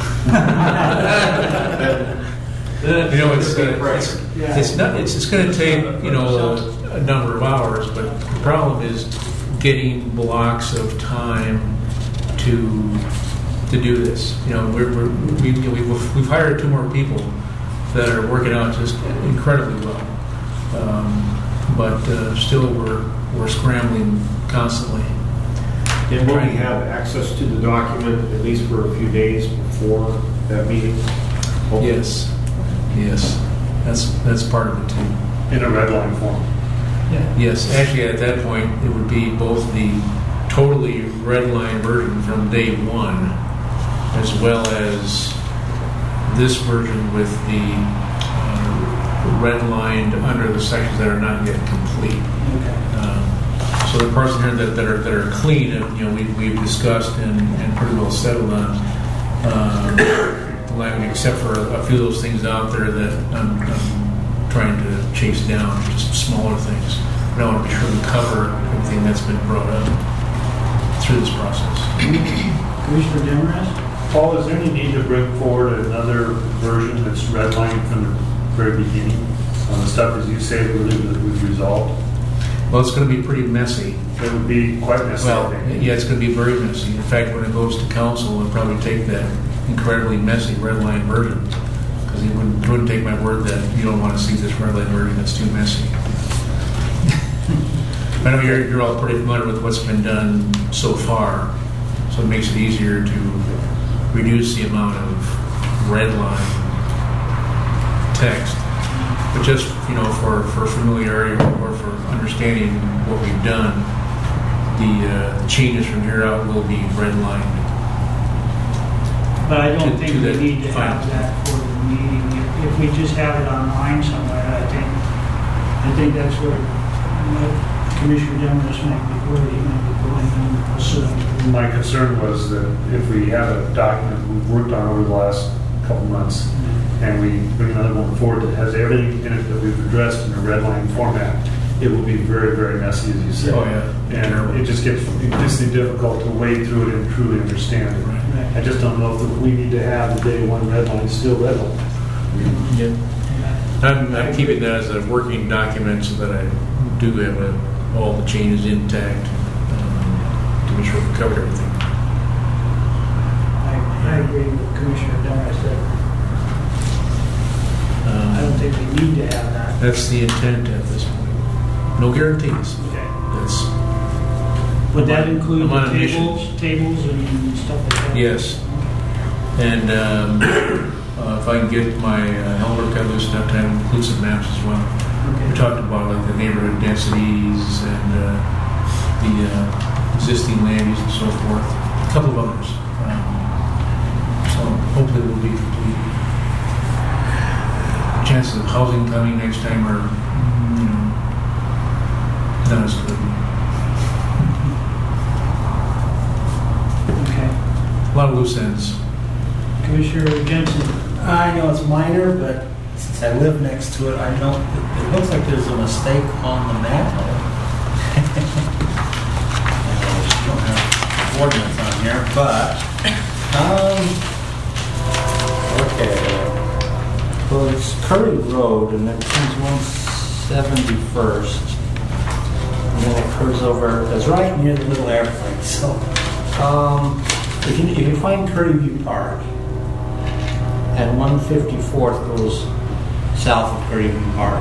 You know, it's, uh, it's, it's not, it's, it's gonna take, you know, a, a number of hours, but the problem is getting blocks of time to, to do this. You know, we're, we're, we, you know, we've, we've hired two more people that are working out just incredibly well. Um, but uh, still we're, we're scrambling constantly. And will we have access to the document at least for a few days before that meeting? Hopefully. Yes, yes, that's, that's part of it too. In a red line form. Yes, actually, at that point, it would be both the totally red line version from day one, as well as this version with the uh, red lined under the sections that are not yet complete. Um, so the parts in here that, that are that are clean, you know, we, we've discussed and, and pretty well settled on. Um, like, except for a, a few of those things out there that I'm, I'm trying to chase down, just smaller things. But I want to be sure we cover everything that's been brought up through this process. Commissioner Demarest? Paul, is there any need to bring forward another version that's redlined from the very beginning on the stuff, as you say, really that was resolved? Well, it's going to be pretty messy. It would be quite necessary. Well, yeah, it's going to be very messy. In fact, when it goes to council, it'll probably take that incredibly messy red line version, because he wouldn't, he wouldn't take my word that you don't want to see this red line version, that's too messy. I know you're, you're all pretty familiar with what's been done so far, so it makes it easier to reduce the amount of red line text. But just, you know, for, for familiarity or for understanding what we've done, the uh, changes from here out will be redlined. But I don't To- think to we the need to final. have that for the meeting. If- If we just have it online somewhere, I think, I think that's where what Commissioner Demarest might be, where he might be going, I'm assuming. My concern was that if we have a document we've worked on over the last couple months, and we bring another one forward that has everything in it that we've addressed in a red line format, it will be very, very messy, as you said. Oh, yeah. And it just gets increasingly difficult to wade through it and truly understand it. Right. I just don't know if we need to have the day one red line still red line. Yeah. I'm, I'm keeping that as a working document so that I do have a, all the changes intact um, to make sure we covered everything. I, I agree with Commissioner Demarest that Um, I don't think think we need to have that. That's the intent at this point. No guarantees. Okay. That's, Would that I'm on- include I'm on the a mission. tables, tables and stuff like that? Yes. And um, uh, if I can get my uh, Helberg out this that time, include some maps as well. We Okay. talked about like the neighborhood densities and uh, the uh, existing land use and so forth. A couple of others. Um, so hopefully we'll be complete. Chances of housing coming next time are, you know, not as good. Okay. A lot of loose ends. Commissioner Jensen? I know it's minor, but since I live next to it, I know it looks like there's a mistake on the map. I don't have ordinance on here, but um, okay. Well, it's Curry Road, and then comes one seventy-first, and then it curves over. It's right near the little airplane. So, um, if you if you find Curry View Park. And one fifty-fourth goes south of Curry View Park.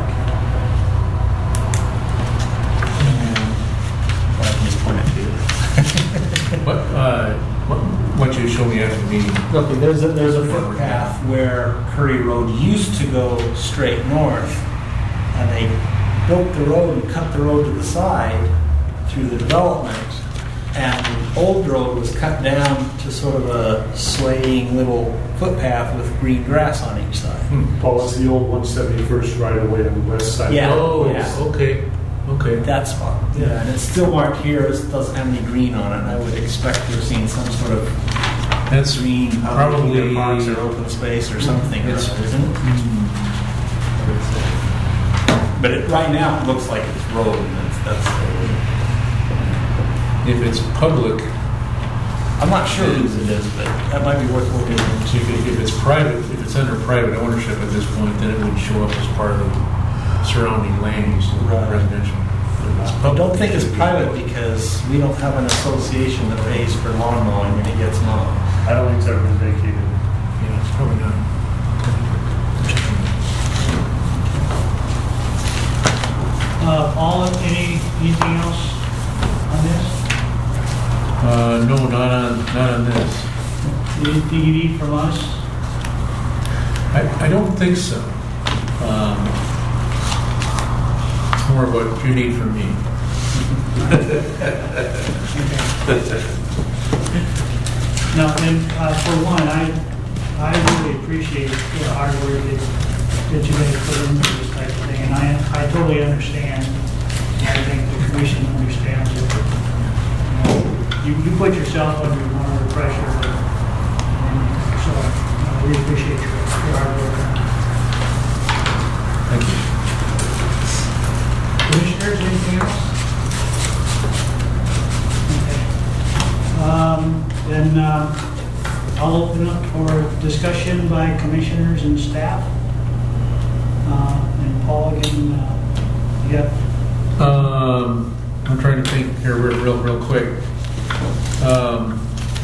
And well, I can just point it to you. What, uh, what, what you showed me after the meeting? Okay, there's a, there's a footpath where Curry Road used to go straight north, and they built the road and cut the road to the side through the development. And the old road was cut down to sort of a swaying little footpath with green grass on each side. Paul, it's the old one seventy-first right away on the west side. Yeah. Oh, yeah. okay, okay. That spot. Yeah, and it's still marked here. It doesn't have any green on it. I would expect to have seen some sort of That's green, probably- either parks or open space or something, or It's- other, isn't it? But it, right now, it looks like it's road. And that's, that's If it's public, I'm not sure whose it is, but that might be worth looking into. if it- if it's private, if it's under private ownership at this point, then it would show up as part of the surrounding land use, Right. residential. But if it's I public, don't think it's private because we don't have an association that pays for lawn mowing when it gets mowed. I don't think it's ever been vacated. Yeah, it's probably not. Uh, Paul, any, anything else on this? Uh, no, not on, not on this. Anything you need from us? I, I don't think so. Um, it's more what you need from me. No, and uh, for one, I, I really appreciate the hard work that, that you guys put into this type of thing, and I, I totally understand. I think the commission understands it. You know, You, you put yourself under more pressure, and so I really appreciate your, your hard work. Thank you. Commissioners, anything else? Okay. Um, Then uh, I'll open up for discussion by commissioners and staff. Uh, And Paul, again, uh, you got, Um, I'm trying to think here real, real, real quick. Um,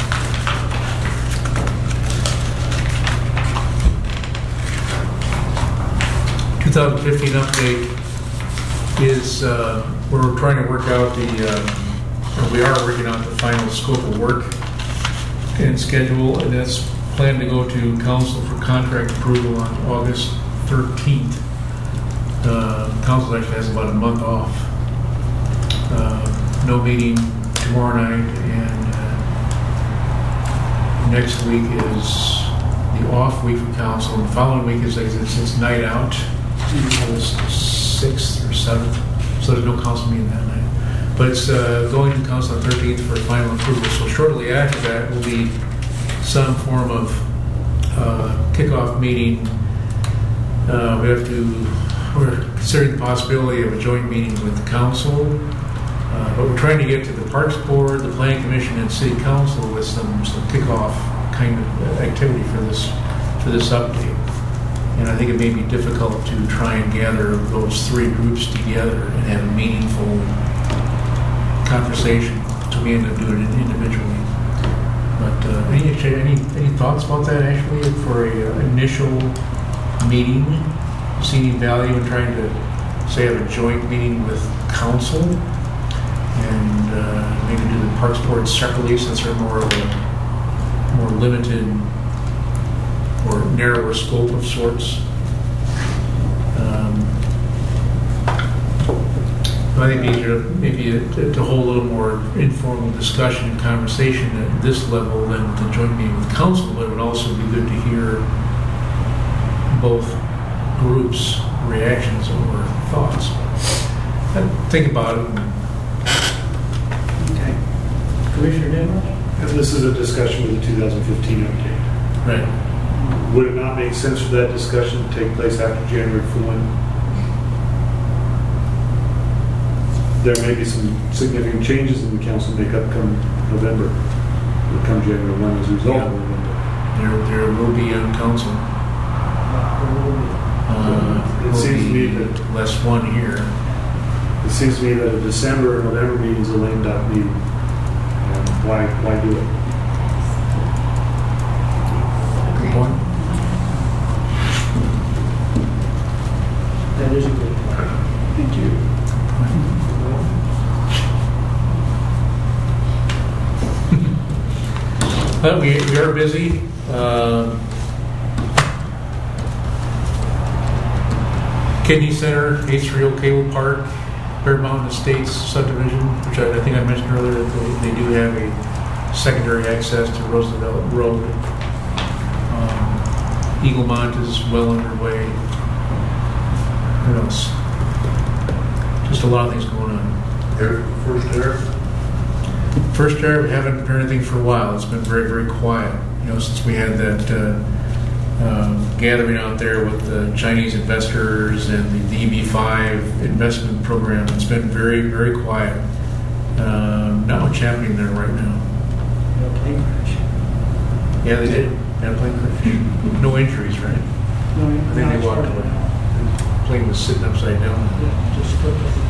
twenty fifteen update is uh, we're trying to work out the, uh, or we are working out the final scope of work and schedule, and that's planned to go to council for contract approval on August thirteenth. Uh, council actually has about a month off. Uh, no meeting tomorrow night, and uh, next week is the off week for council. And the following week is it's, it's night out, August sixth or seventh, so there's no council meeting that night. But it's uh, going to council on thirteenth for final approval. So shortly after that will be some form of uh, kickoff meeting. Uh, we have to, we're considering the possibility of a joint meeting with the council. Uh, but we're trying to get to the Parks Board, the Planning Commission, and City Council with some, some kickoff kind of activity for this for this update. And I think it may be difficult to try and gather those three groups together and have a meaningful conversation. So we end up doing it individually. But uh, any, any any thoughts about that, actually, for a uh, initial meeting? see any value in trying to, say, have a joint meeting with council and uh, maybe do the Parks Board separately since they're more of a more limited or narrower scope of sorts. Um, I think it's easier maybe to, to hold a little more informal discussion and conversation at this level than the joint meeting with council, but it would also be good to hear both groups' reactions or thoughts. I'd think about it. Okay. Commissioner Denver? And this is a discussion with the two thousand fifteen update. Right. Would it not make sense for that discussion to take place after January first? There may be some significant changes in the council makeup come November, or come January first as a result of November. There, there will be on council. Uh, It will seems to be me that- less one here. It seems to me that a December or November meeting is a lame duck meeting. And why, why do it? Good point. That is a good point. Thank you. But we, we are busy. Uh, Kidney Center, H three O Cable Park, Bear Mountain Estates subdivision, which I, I think I mentioned earlier, that they, they do have a secondary access to Roosevelt Road. Um, Eaglemont is well underway. What else? Just a lot of things going on. Air, first air, First air, we haven't heard anything for a while. It's been very, very quiet. You know, since we had that uh, uh, gathering out there with the Chinese investors and the D B five investment program, it's been very, very quiet. Uh, not much happening there right now. No plane crash. Yeah, they did. Had a plane crash. No injuries, right? No, I think they walked away. The plane was sitting upside down. Yeah, just quickly.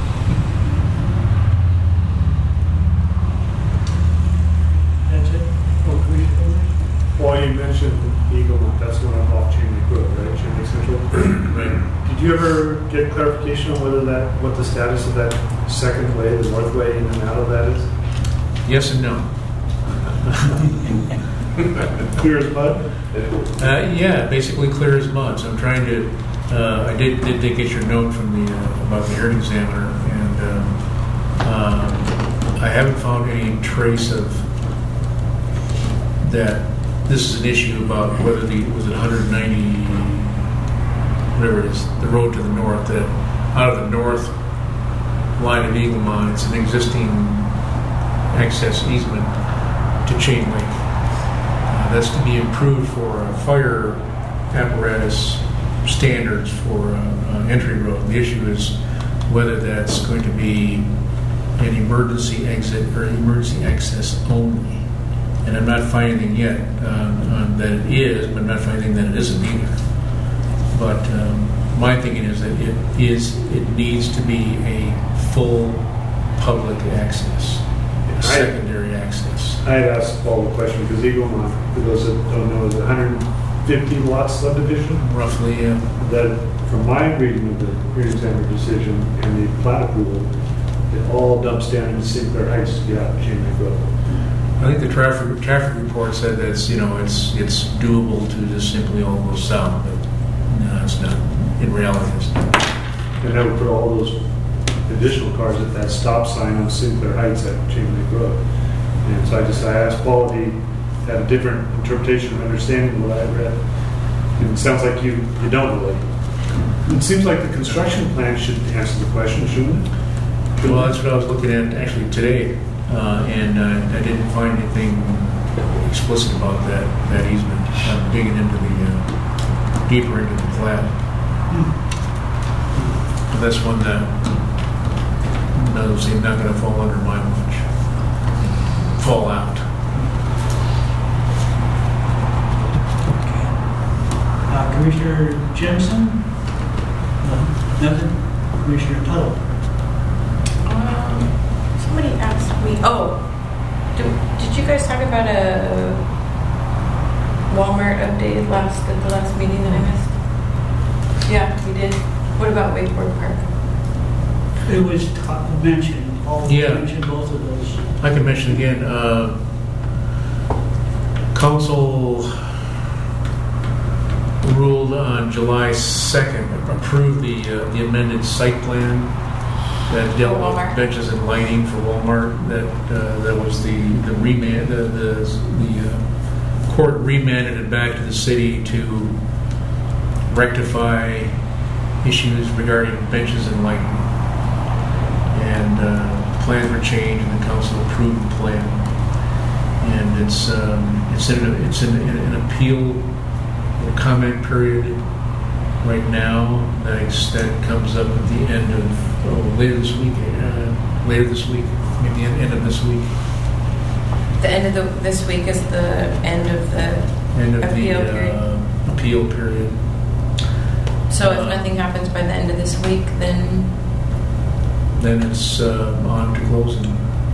That's it? Oh, Commissioner Denver? Well, you mentioned Eaglemont, that's the one up off Chain Lake Road, right? Chain Lake Central. Right. Did you ever get clarification on whether that, what the status of that second way, the north way in and out of that is? Yes and no. Clear as mud? Uh, yeah, basically clear as mud. So I'm trying to. Uh, I did, did did get your note from the uh, about the hearing examiner, and um, uh, I haven't found any trace of that. This is an issue about whether the was it one ninety, whatever it is, the road to the north, that out of the north line of Eaglemont, it's an existing access easement to Chain Lake. Uh, that's to be improved for uh, fire apparatus standards for uh, uh, entry road. The issue is whether that's going to be an emergency exit or emergency access only. And I'm not finding yet um, um, that it is, but I'm not finding that it isn't either. But um, my thinking is that it is, it needs to be a full public access, a secondary access. I had asked Paul the question because Eaglemont, for those that don't know, is a one hundred fifty lot subdivision. Roughly, yeah. That, from my reading of the hearing examiner decision and the plat approval, it all dumps down into Sinclair Heights to get out of Chain Lake Road. I think the traffic traffic report said that it's, you know, it's it's doable to just simply all go south, but no, it's not. In reality, it's not. And that would put all those additional cars at that stop sign on Sinclair Heights at Chain Lake Road. And so I just, I asked Paul if he had a different interpretation or understanding of what I had read. And it sounds like you, you don't really. It seems like the construction plan should answer the question, shouldn't it? Shouldn't Well, it? that's what I was looking at actually today, uh, and uh, I didn't find anything explicit about that that easement. I'm digging into the uh, deeper into the plat. But that's one that doesn't seem not going to fall under my watch. Fall out. Uh, Commissioner Jensen? No, nothing? Commissioner Tuttle? Um, somebody asked me. Oh, do, did you guys talk about a Walmart update last at the last meeting that I missed? Yeah, we did. What about Wakeboard Park? It was ta- mentioned, Paul Yeah. mentioned both of those. I can mention again, uh, council ruled on July second, approved the uh, the amended site plan that dealt For with Walmart. benches and lighting for Walmart. That uh, that was the the remand the the, the uh, court remanded it back to the city to rectify issues regarding benches and lighting. And uh, plans were changed, and the council approved the plan. And it's um, it's in a, it's in an appeal or comment period right now. That ex- that comes up at the end of oh, later this week. Uh, later this week, maybe the end of this week. The end of the, this week is the end of the End of appeal the period. uh, appeal period. So if uh, nothing happens by the end of this week, then Then it's uh, on to closing.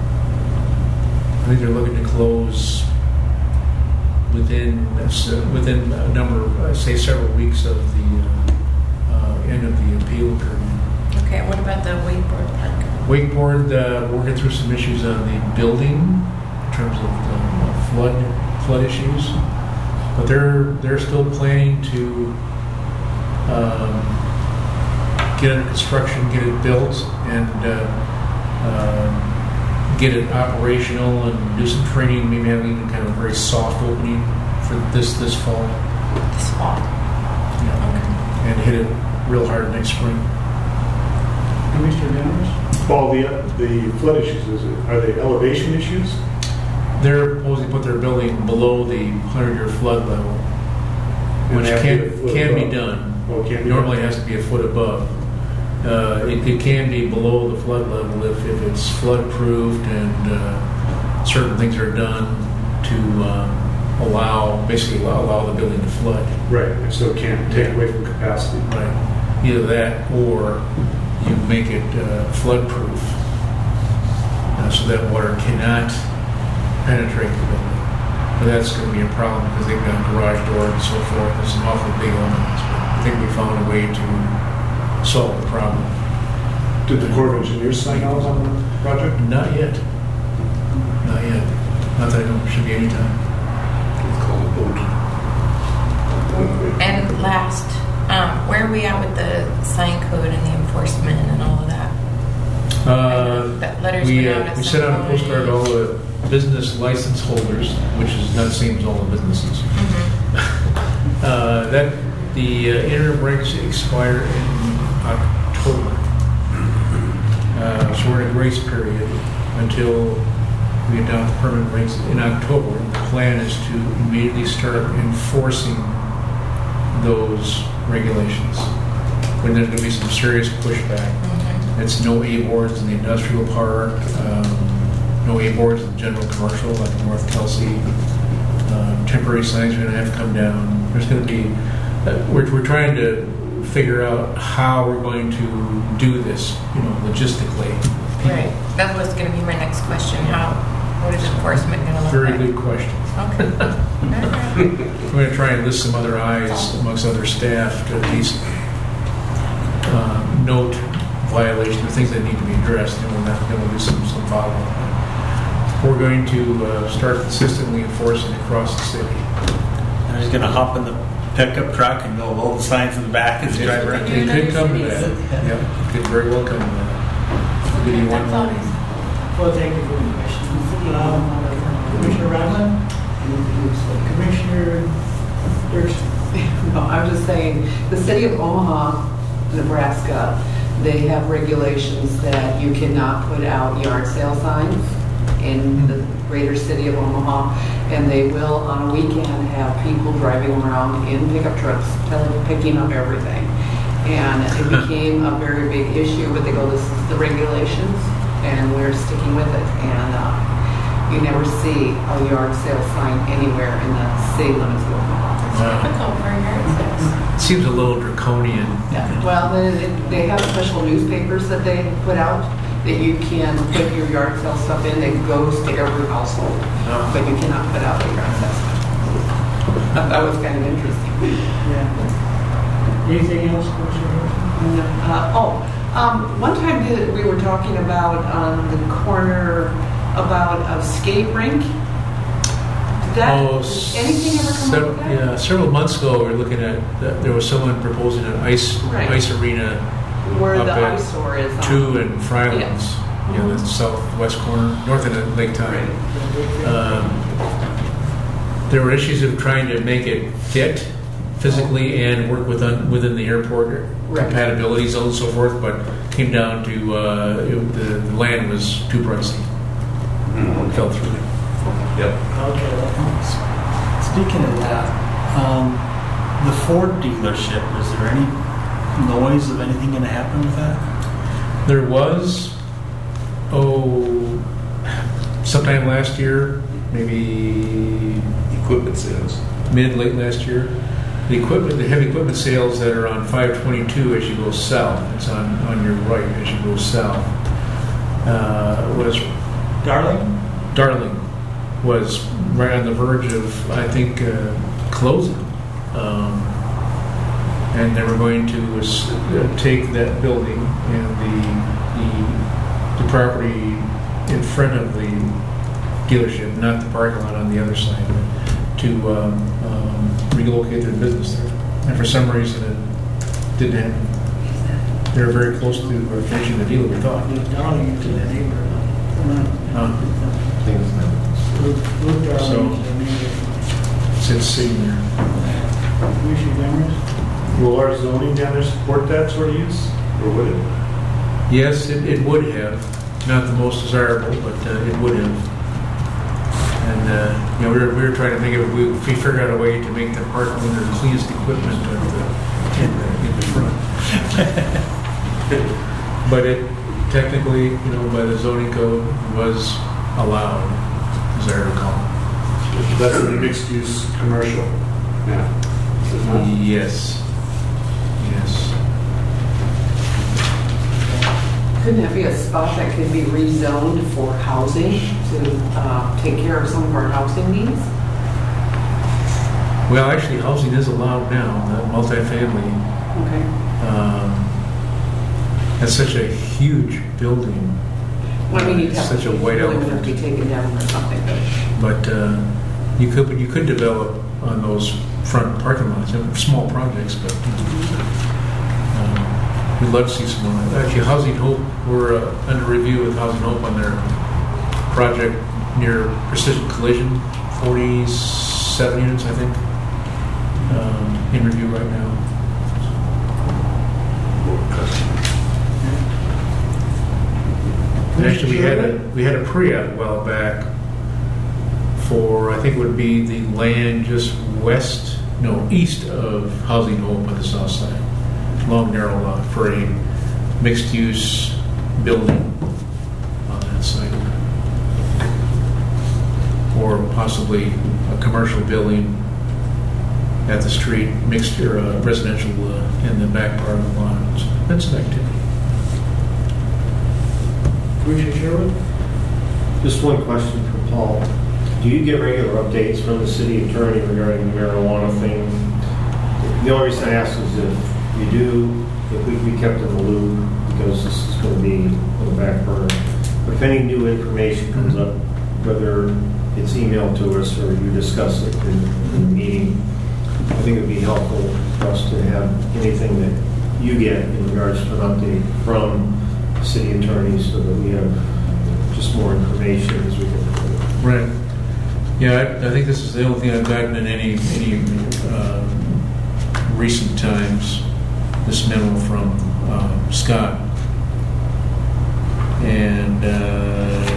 I think they're looking to close within uh, within a number, uh, say several weeks of the uh, uh, end of the appeal period. okay. What about the Wakeboard Park? Wakeboard, uh, working through some issues on the building in terms of uh, flood flood issues, but they're they're still planning to um, get under construction, get it built, and uh, uh, get it operational, and do some training. Maybe have even kind of a very soft opening for this this fall. This fall. Yeah. And hit it real hard next spring. Commissioner Dennis? Paul, the, the flood issues, is it, are they elevation issues? They're proposing to put their building below the hundred-year flood level, And which they have to can be a foot can be above. done. Oh, it can't be Normally, it done. has to be a foot above. Uh, it, it can be below the flood level if, if it's flood-proofed and uh, certain things are done to um, allow, basically allow, allow the building to flood. Right, and so it can't take away from capacity. Right. Either that or you make it uh, flood-proof uh, so that water cannot penetrate the building. But that's going to be a problem because they've got garage doors and so forth. There's some awfully big elements. But I think we found a way to solve the problem. Did the Corps of Engineers sign off on the project? Not yet. Not yet. Not that I know. Should be any time. It's called a boat. And last, um, where are we at with the sign code and the enforcement and all of that? Uh, That letters we went uh, out at we some sent out a point. postcard to all the business license holders, which is not the same as all the businesses. Mhm. Uh, that the uh, interim regs expire in October, uh, so we're in a grace period until we get down to permanent regs in October. The plan is to immediately start enforcing those regulations when there's going to be some serious pushback. Mhm. It's no A boards in the industrial park, um, no A boards in general commercial like in North Kelsey. Uh, temporary signs are going to have to come down. There's going to be, uh, we're, we're trying to figure out how we're going to do this, you know, logistically. Right. That was going to be my next question. How, what is enforcement going to look Very like? good question. Okay. All right. We're going to try and list some other eyes amongst other staff to at least uh, note violations, the things that need to be addressed, and we're not going to do some, some follow-up. We're going to uh, start consistently enforcing across the city. I'm just gonna hop in the pickup truck and go load the signs in the back and drive around. It could come to that. Yeah, it could very well come to that. Give you one warning. Well, thank you for the question. Um, Commissioner Rodman? Commissioner Dirksen? No, I'm just saying, the city of Omaha, Nebraska, they have regulations that you cannot put out yard sale signs in the greater city of Omaha, and they will, on a weekend, have people driving around in pickup trucks, telling, picking up everything. And it became a very big issue, but they go, this is the regulations, and we're sticking with it. And uh, you never see a yard sale sign anywhere in the city limits of Omaha. Wow. Difficult for yard sales. It seems a little draconian. Well, they, they have special newspapers that they put out that you can put your yard sale stuff in that goes to every household, Oh. but you cannot put out a yard sale sign. That was kind of interesting. Yeah. Anything else, Commissioner? Uh, oh, um, one time did- we were talking about on the corner about a skate rink. Did that, Oh, did anything ever come sev- up with that? Yeah, several months ago, we were looking at, that there was someone proposing an ice, Right. ice arena Where up the at eyesore is on. two and Frylands, you know, the southwest corner, north of the Lake Tide. Um, There were issues of trying to make it fit physically and work within, within the airport Right. compatibility zone and so forth, but came down to, uh, it- the the land was too pricey. It fell through. Yep. Okay. Speaking of that, um, the Ford dealership, is there any noise of anything going to happen with that? There was, oh, sometime last year, maybe Equipment sales. mid, late last year. The equipment, the heavy equipment sales that are on five twenty-two as you go south, it's on, on your right as you go south, uh, was, Darling? Darling was right on the verge of, I think, uh, closing. Um, and they were going to uh, take that building and the, the, the property in front of the dealership, not the parking lot on the other side, to um, um, relocate their business there. And for some reason, it didn't happen. They were very close to uh, finishing the deal, we thought. Darling is in the neighborhood. Uh, Luke Luke Darling So- is in the neighborhood. it's it's sitting there. Commissioner Demers? Will our zoning down there support that sort of use, or would it? Yes, it, it would have. Not the most desirable, but uh, it would have. And, uh, you know, we were, we were trying to think of, if we, if we figured out a way to make the park one of the cleanest equipment of the, in the, in the front. But it technically, you know, by the zoning code, was allowed, as I recall. That's in the mixed-use commercial. Yeah. Is it not? Yes. Yes. Couldn't that be a spot that could be rezoned for housing to uh, take care of some of our housing needs? Well, actually, housing is allowed now, the multifamily. Okay. Um, That's such a huge building. Well, I mean, you'd have Such to a white really would have elephant. to be taken down or something, but But uh, you could, but you could develop on those front parking lots, uh, small projects, but uh, we'd love to see some more. Actually, Housing Hope, we're uh, under review with Housing Hope on their project near Precision Collision, forty-seven units, I think, um, in review right now. And actually, we had a, we had a pre-app a while back for, I think it would be the land just west, no, east of Housing Hope on the south side. Long, narrow lot for a mixed-use building on that site. Or possibly a commercial building at the street, mixed or uh, residential uh, in the back part of the lot. So that's an activity. Commissioner Sherwood? Just one question for Paul. Do you get regular updates from the city attorney regarding the marijuana thing? The only reason I ask is if you do, if we can be kept in the loop, because this is going to be on the back burner. But if any new information comes up, whether it's emailed to us or you discuss it in, in the meeting, I think it would be helpful for us to have anything that you get in regards to an update from the city attorney so that we have just more information as we go forward. Right. Yeah, I, I think this is the only thing I've gotten in any any uh, recent times. This memo from uh, Scott, and uh,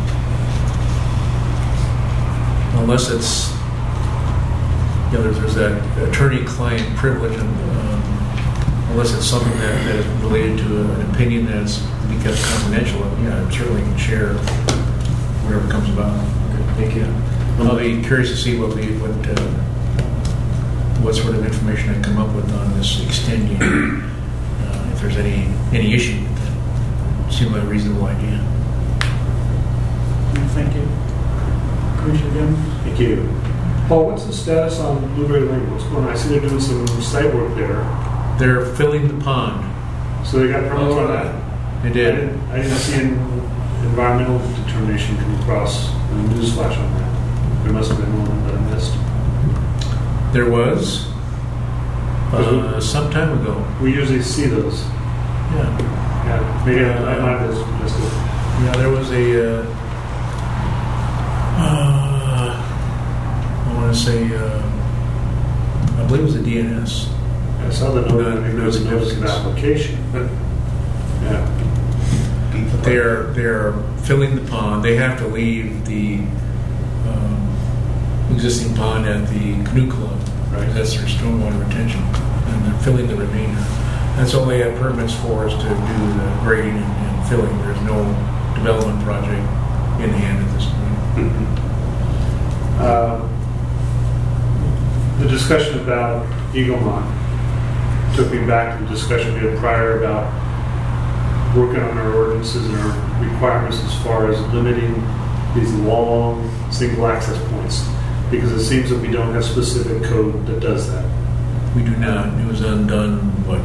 unless it's you know, there's, there's that attorney-client privilege, and um, unless it's something that, that is related to an opinion that's to be kept confidential, yeah, I certainly can share whatever comes about. Thank you. I'll be curious to see what we, what, uh, what sort of information I come up with on this extending, uh, if there's any, any issue with that. Seems like a reasonable idea. Thank you. Commissioner Demers? Thank you. Paul, what's the status on Blueberry Lane? What's going on? I see they're doing some site work there. They're filling the pond. So they got permits on that? They I did. didn't, I didn't see an environmental determination come across a newsflash on that. There must have been one that I missed. There was uh, some time ago. We usually see those. Yeah. Yeah, maybe I, I might have missed it. Yeah, there was a. Uh, uh, I want to say. Uh, I believe it was a D N S. I saw the No, notice, no there was a notice of significance. application, but, yeah. But they are they are filling the pond. They have to leave the um, existing pond at the canoe club. Right. That's their stormwater retention, and they're filling the remainder. That's all they have permits for, is to do the grading and, and filling. There's no development project in hand at this point. Uh, The discussion about Eaglemont took me back to the discussion we had prior about working on our ordinances and our requirements as far as limiting these long single access points, because it seems that we don't have specific code that does that. We do not. It was undone, what,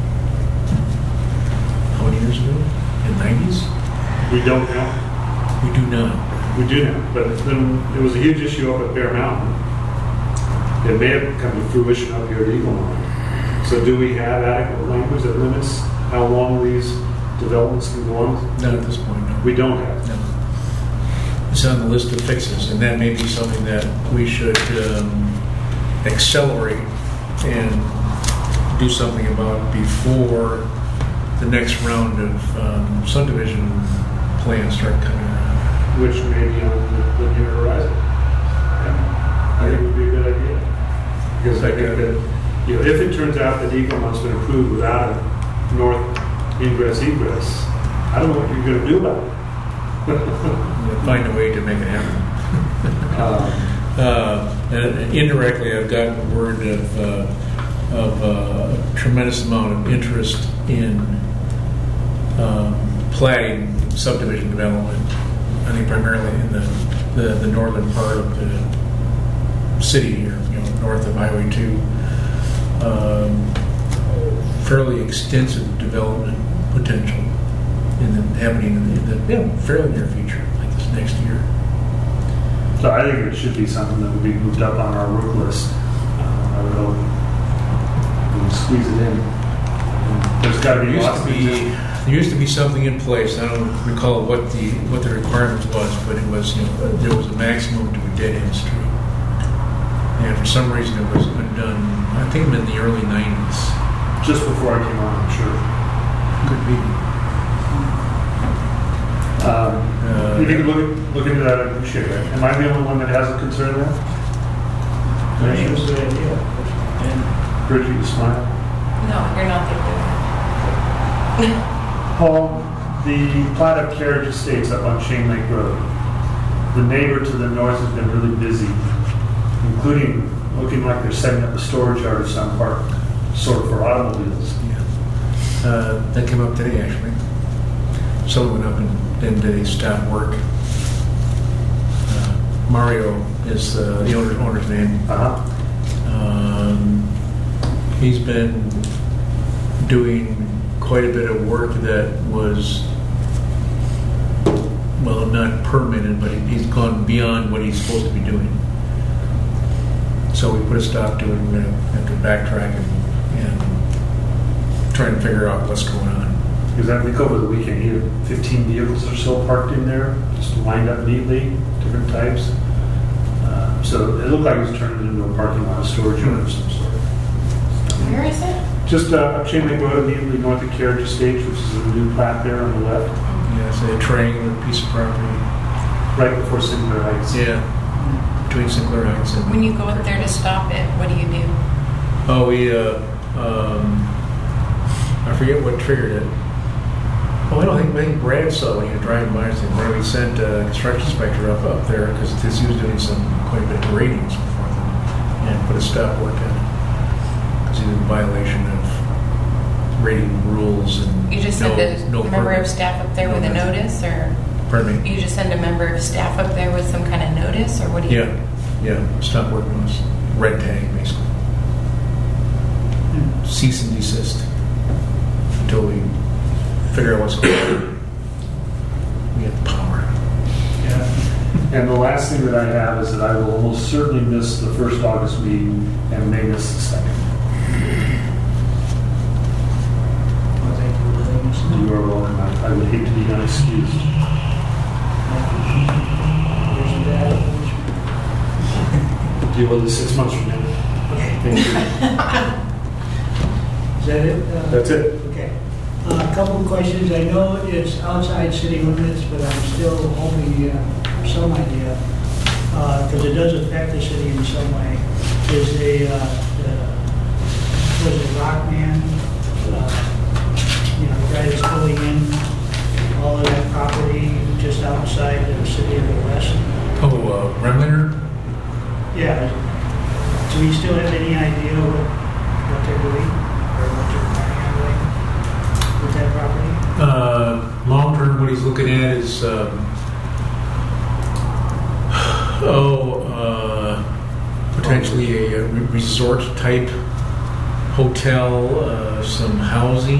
how many years ago? In the nineties? We don't now. We do not. We do now, but then it was a huge issue up at Bear Mountain. It may have come to fruition up here at Eaglemont. So do we have adequate language that limits how long these developments can go on? Not at this point, no. We don't have. No. It's on the list of fixes, and that may be something that we should um, accelerate and do something about before the next round of um, subdivision plans start coming around. Which may be on the, the near horizon. Yeah. I think it would be a good idea. Because I think that, you know, if it turns out that Eaglemont's been approved without a north ingress egress, I don't know what you're going to do about it. We'll find a way to make it happen. um, Uh, and indirectly, I've gotten word of, uh, of uh, a tremendous amount of interest in um, platting subdivision development. I think primarily in the, the, the northern part of the city here, you know, north of Highway two. Um, fairly extensive development potential in the, happening in the, in the you know, fairly near future, like this next year. so I think it should be something that would be moved up on our work list. Uh, I would hope we can squeeze it in. And there's got to There be used lots to of be, things. there used to be something in place. I don't recall what the what the requirement was, but it was, you know, there was a maximum to a dead end street, and for some reason it was undone. I think in the early nineties. Just before I came on, I'm sure. Could be. Um, Uh, you can look, look into that, I appreciate it. Am I the only one that has a concern there? I think it was a good idea. And Bridget, you smile. No, you're not the Paul, the plat of Carriage Estates up on Chain Lake Road. The neighbor to the north has been really busy, including looking like they're setting up a storage yard of some part, sort of for automobiles. Yeah. Uh, that came up today, actually. Someone went up and then they stopped work. Uh, Mario is uh, the owner, owner's name. Uh-huh. Um, he's been doing quite a bit of work that was, well, not permitted, but he's gone beyond what he's supposed to be doing. So we put a stop to it. We're going to have to backtrack and, and try and figure out what's going on. Because I think over the weekend, he had fifteen vehicles or so parked in there, just lined up neatly, different types. Uh, so it looked like it was turning into a parking lot, a storage yard of some sort. Where is it? Just uh, up Chain Lake Road, immediately north of Carriage Estates, which is a new plat there on the left, Yeah, it's a triangular piece of property. right before Sinclair Heights. Yeah, between Sinclair Heights and. When you go up there to stop it, what do you do? Oh, we, uh, um, I forget what triggered it. Oh, I don't think, I think Brad saw when he was driving by, and then we sent a construction inspector up, up there, because he was doing some, quite a bit of grading and so forth, and, and put a stop work on it. Because he was in violation of grading rules and. You just no- send a no member permit. of staff up there No, with a that's- notice, or Pardon me? you just send a member of staff up there with some kind of notice, or what do you? Yeah, yeah, stop work notice, red tag, basically. cease and desist until we figure out what's going on. We have the power. Yeah. And the last thing that I have is that I will almost certainly miss the first August meeting and may miss the second. Well, thank you for letting us know. You are welcome. I I would hate to be unexcused. There's that. Deal with it six months from now. Okay. Thank you. Is that it? Uh, That's it. Okay. Uh, A couple of questions. I know it's outside city limits, but I'm still hoping you have some idea, because it does affect the city in some way. Is a, uh, the, was it Rockman, uh, you know, the guy that's pulling in all of that property just outside the city of the west? Oh, uh, Remliner? Yeah. Do we still have any idea what, what they're doing, or what they're planning on doing with that property? Uh, long term, what he's looking at is, um, oh, uh, potentially a, a re- resort type hotel, uh, some housing,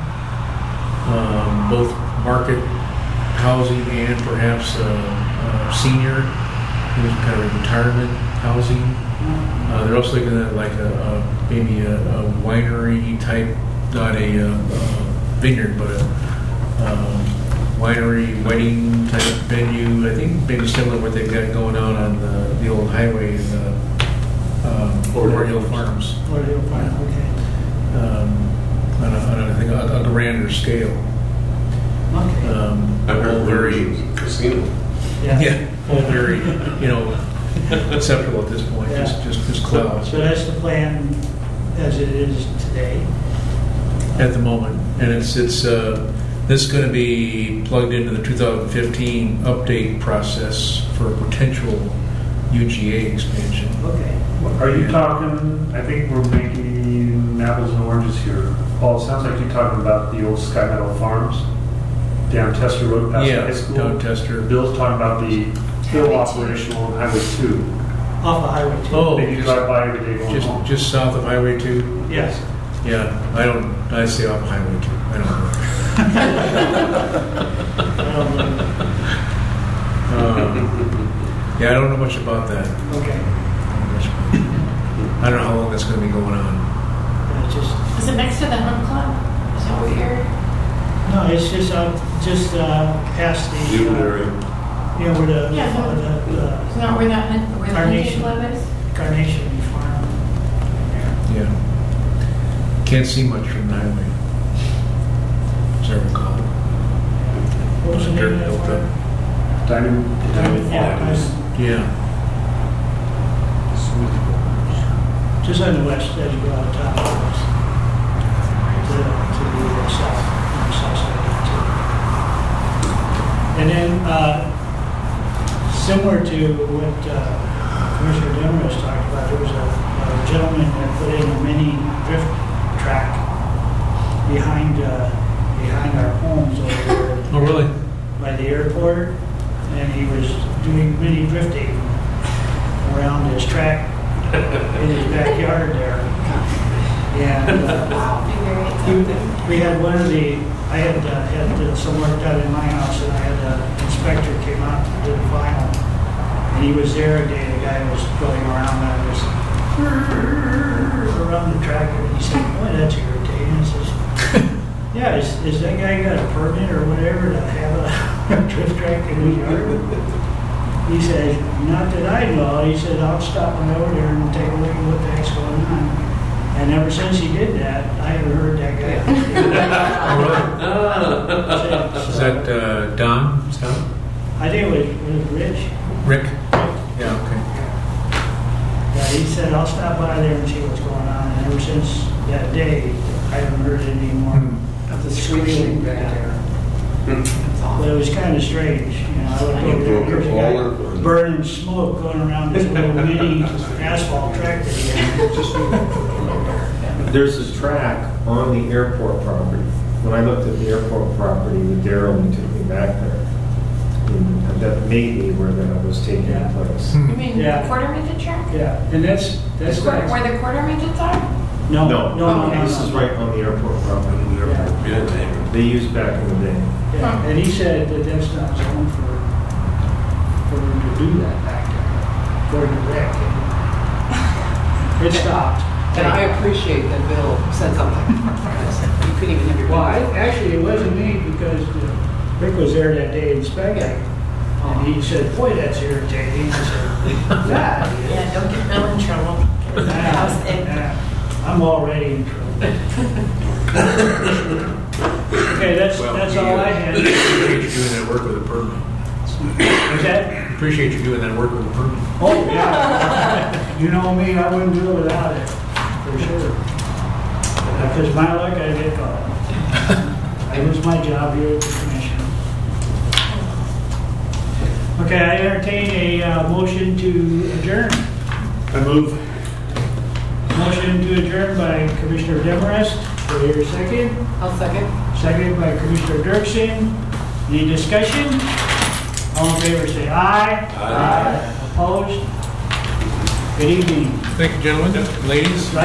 um, both market housing and perhaps uh, uh, senior, maybe kind of retirement housing. Uh, they're also looking at like a, a maybe a, a winery type, not a, uh uh vineyard, but a um, winery wedding type venue. I think maybe similar to what they've got going on on the, the old highway in uh, um, Florida Hill Farms. Florida Hill Farm, okay. Um, on, a, on a, I think a, a grander scale. Okay. Um, I've heard all very, very casino. yeah, all very, you know, acceptable at this point. Yeah. Just, just, just clouds. So that's the plan as it is today? At the moment, and it's it's uh, this is going to be plugged into the two thousand fifteen update process for a potential U G A expansion. Okay. Are you talking, I think we're making apples and oranges here. Paul, it sounds like you're talking about the old Sky Meadow Farms down Tester Road past Yeah, high school. down Tester. Bill's talking about the hill operational on Highway two. Off of Highway two? Oh, That you drive by every day going just home. just south of Highway two. Yes. Yeah, I don't. I stay off of Highway two. I don't I don't know. know. uh, yeah, I don't know much about that. Okay. I don't know how long that's going to be going on. Uh, just, Is it next to the Hunt Club? Is that what you're? no, it's just out, just uh, past the, Student uh, area. you know, where the, Yeah, no. the, the Is not where that Hunt, where the Carnation. Hunting Club is? Carnation Farm. There. Yeah. Can't see much from the highway, as I recall. What was the name of that farm? Diamond, Diamond Yeah, Farms. Yeah. just on the west as you go out of town. To, to the uh, south, on the south side of it too. And then, uh, similar to what uh, Commissioner Demers talked about, there was a, a gentleman that put in a mini drift track behind uh, behind our homes over there Oh, really? by the airport, and he was doing mini drifting around his track in his backyard there. And uh, Wow. he- we had one of the, I had uh, had uh, some work done in my house, and I had an inspector came out and did the final. And he was there a day, the guy was going around, and I was around the track, and he said, boy, that's irritating. I says, yeah, is, is that guy got a permit or whatever to have a drift track in his yard? He said, not that I know. He said, I'll stop on over there and take a look at what the heck's going on. And ever since he did that, I haven't heard that guy. Oh, really? Is that uh, Don? Is that I think it was, it was Rich. Rick? Yeah, okay. Yeah, he said, I'll stop by there and see what's going on. And ever since that day, I haven't heard any more of the squealing back there. But it was kind of strange, you know, I looked over there, here's a guy burning smoke going around this little mini asphalt track that he had. There's a track on the airport property. When I looked at the airport property, the Darrell took me back there. And that may be where that was taking Yeah. place. You mean Yeah. the quarter midget track? Yeah, and that's, that's The quarter, nice. where the quarter midgets are? No, No, no, no, this no. is right on the airport property. Yeah. Yeah, neighbor. They used back in the day. Yeah, and he said that that's not zoned for, for them to do that back there, according to Rick. It stopped. And I appreciate that Bill said something. You couldn't even have your. Well, I, actually, it wasn't me, because uh, Rick was there that day inspecting. And he said, boy, that's irritating. I said, that is. Yeah, don't get Bill in trouble. Get his house in. Yeah, I'm already in trouble. Okay, that's, Well, that's we, all uh, I had. Appreciate you doing that work with a permit. Is that? Appreciate you doing that work with a permit. Oh, yeah. You know me, I wouldn't do it without it, for sure. Because my luck, I get caught. It was my job here at the commission. Okay, I entertain a uh, motion to adjourn. I move. Motion to adjourn by Commissioner Demarest. Do I hear a second? I'll second. Second by Commissioner Dirksen. Any discussion? All in favor say aye. Aye. Opposed? Good evening. Thank you, gentlemen, ladies.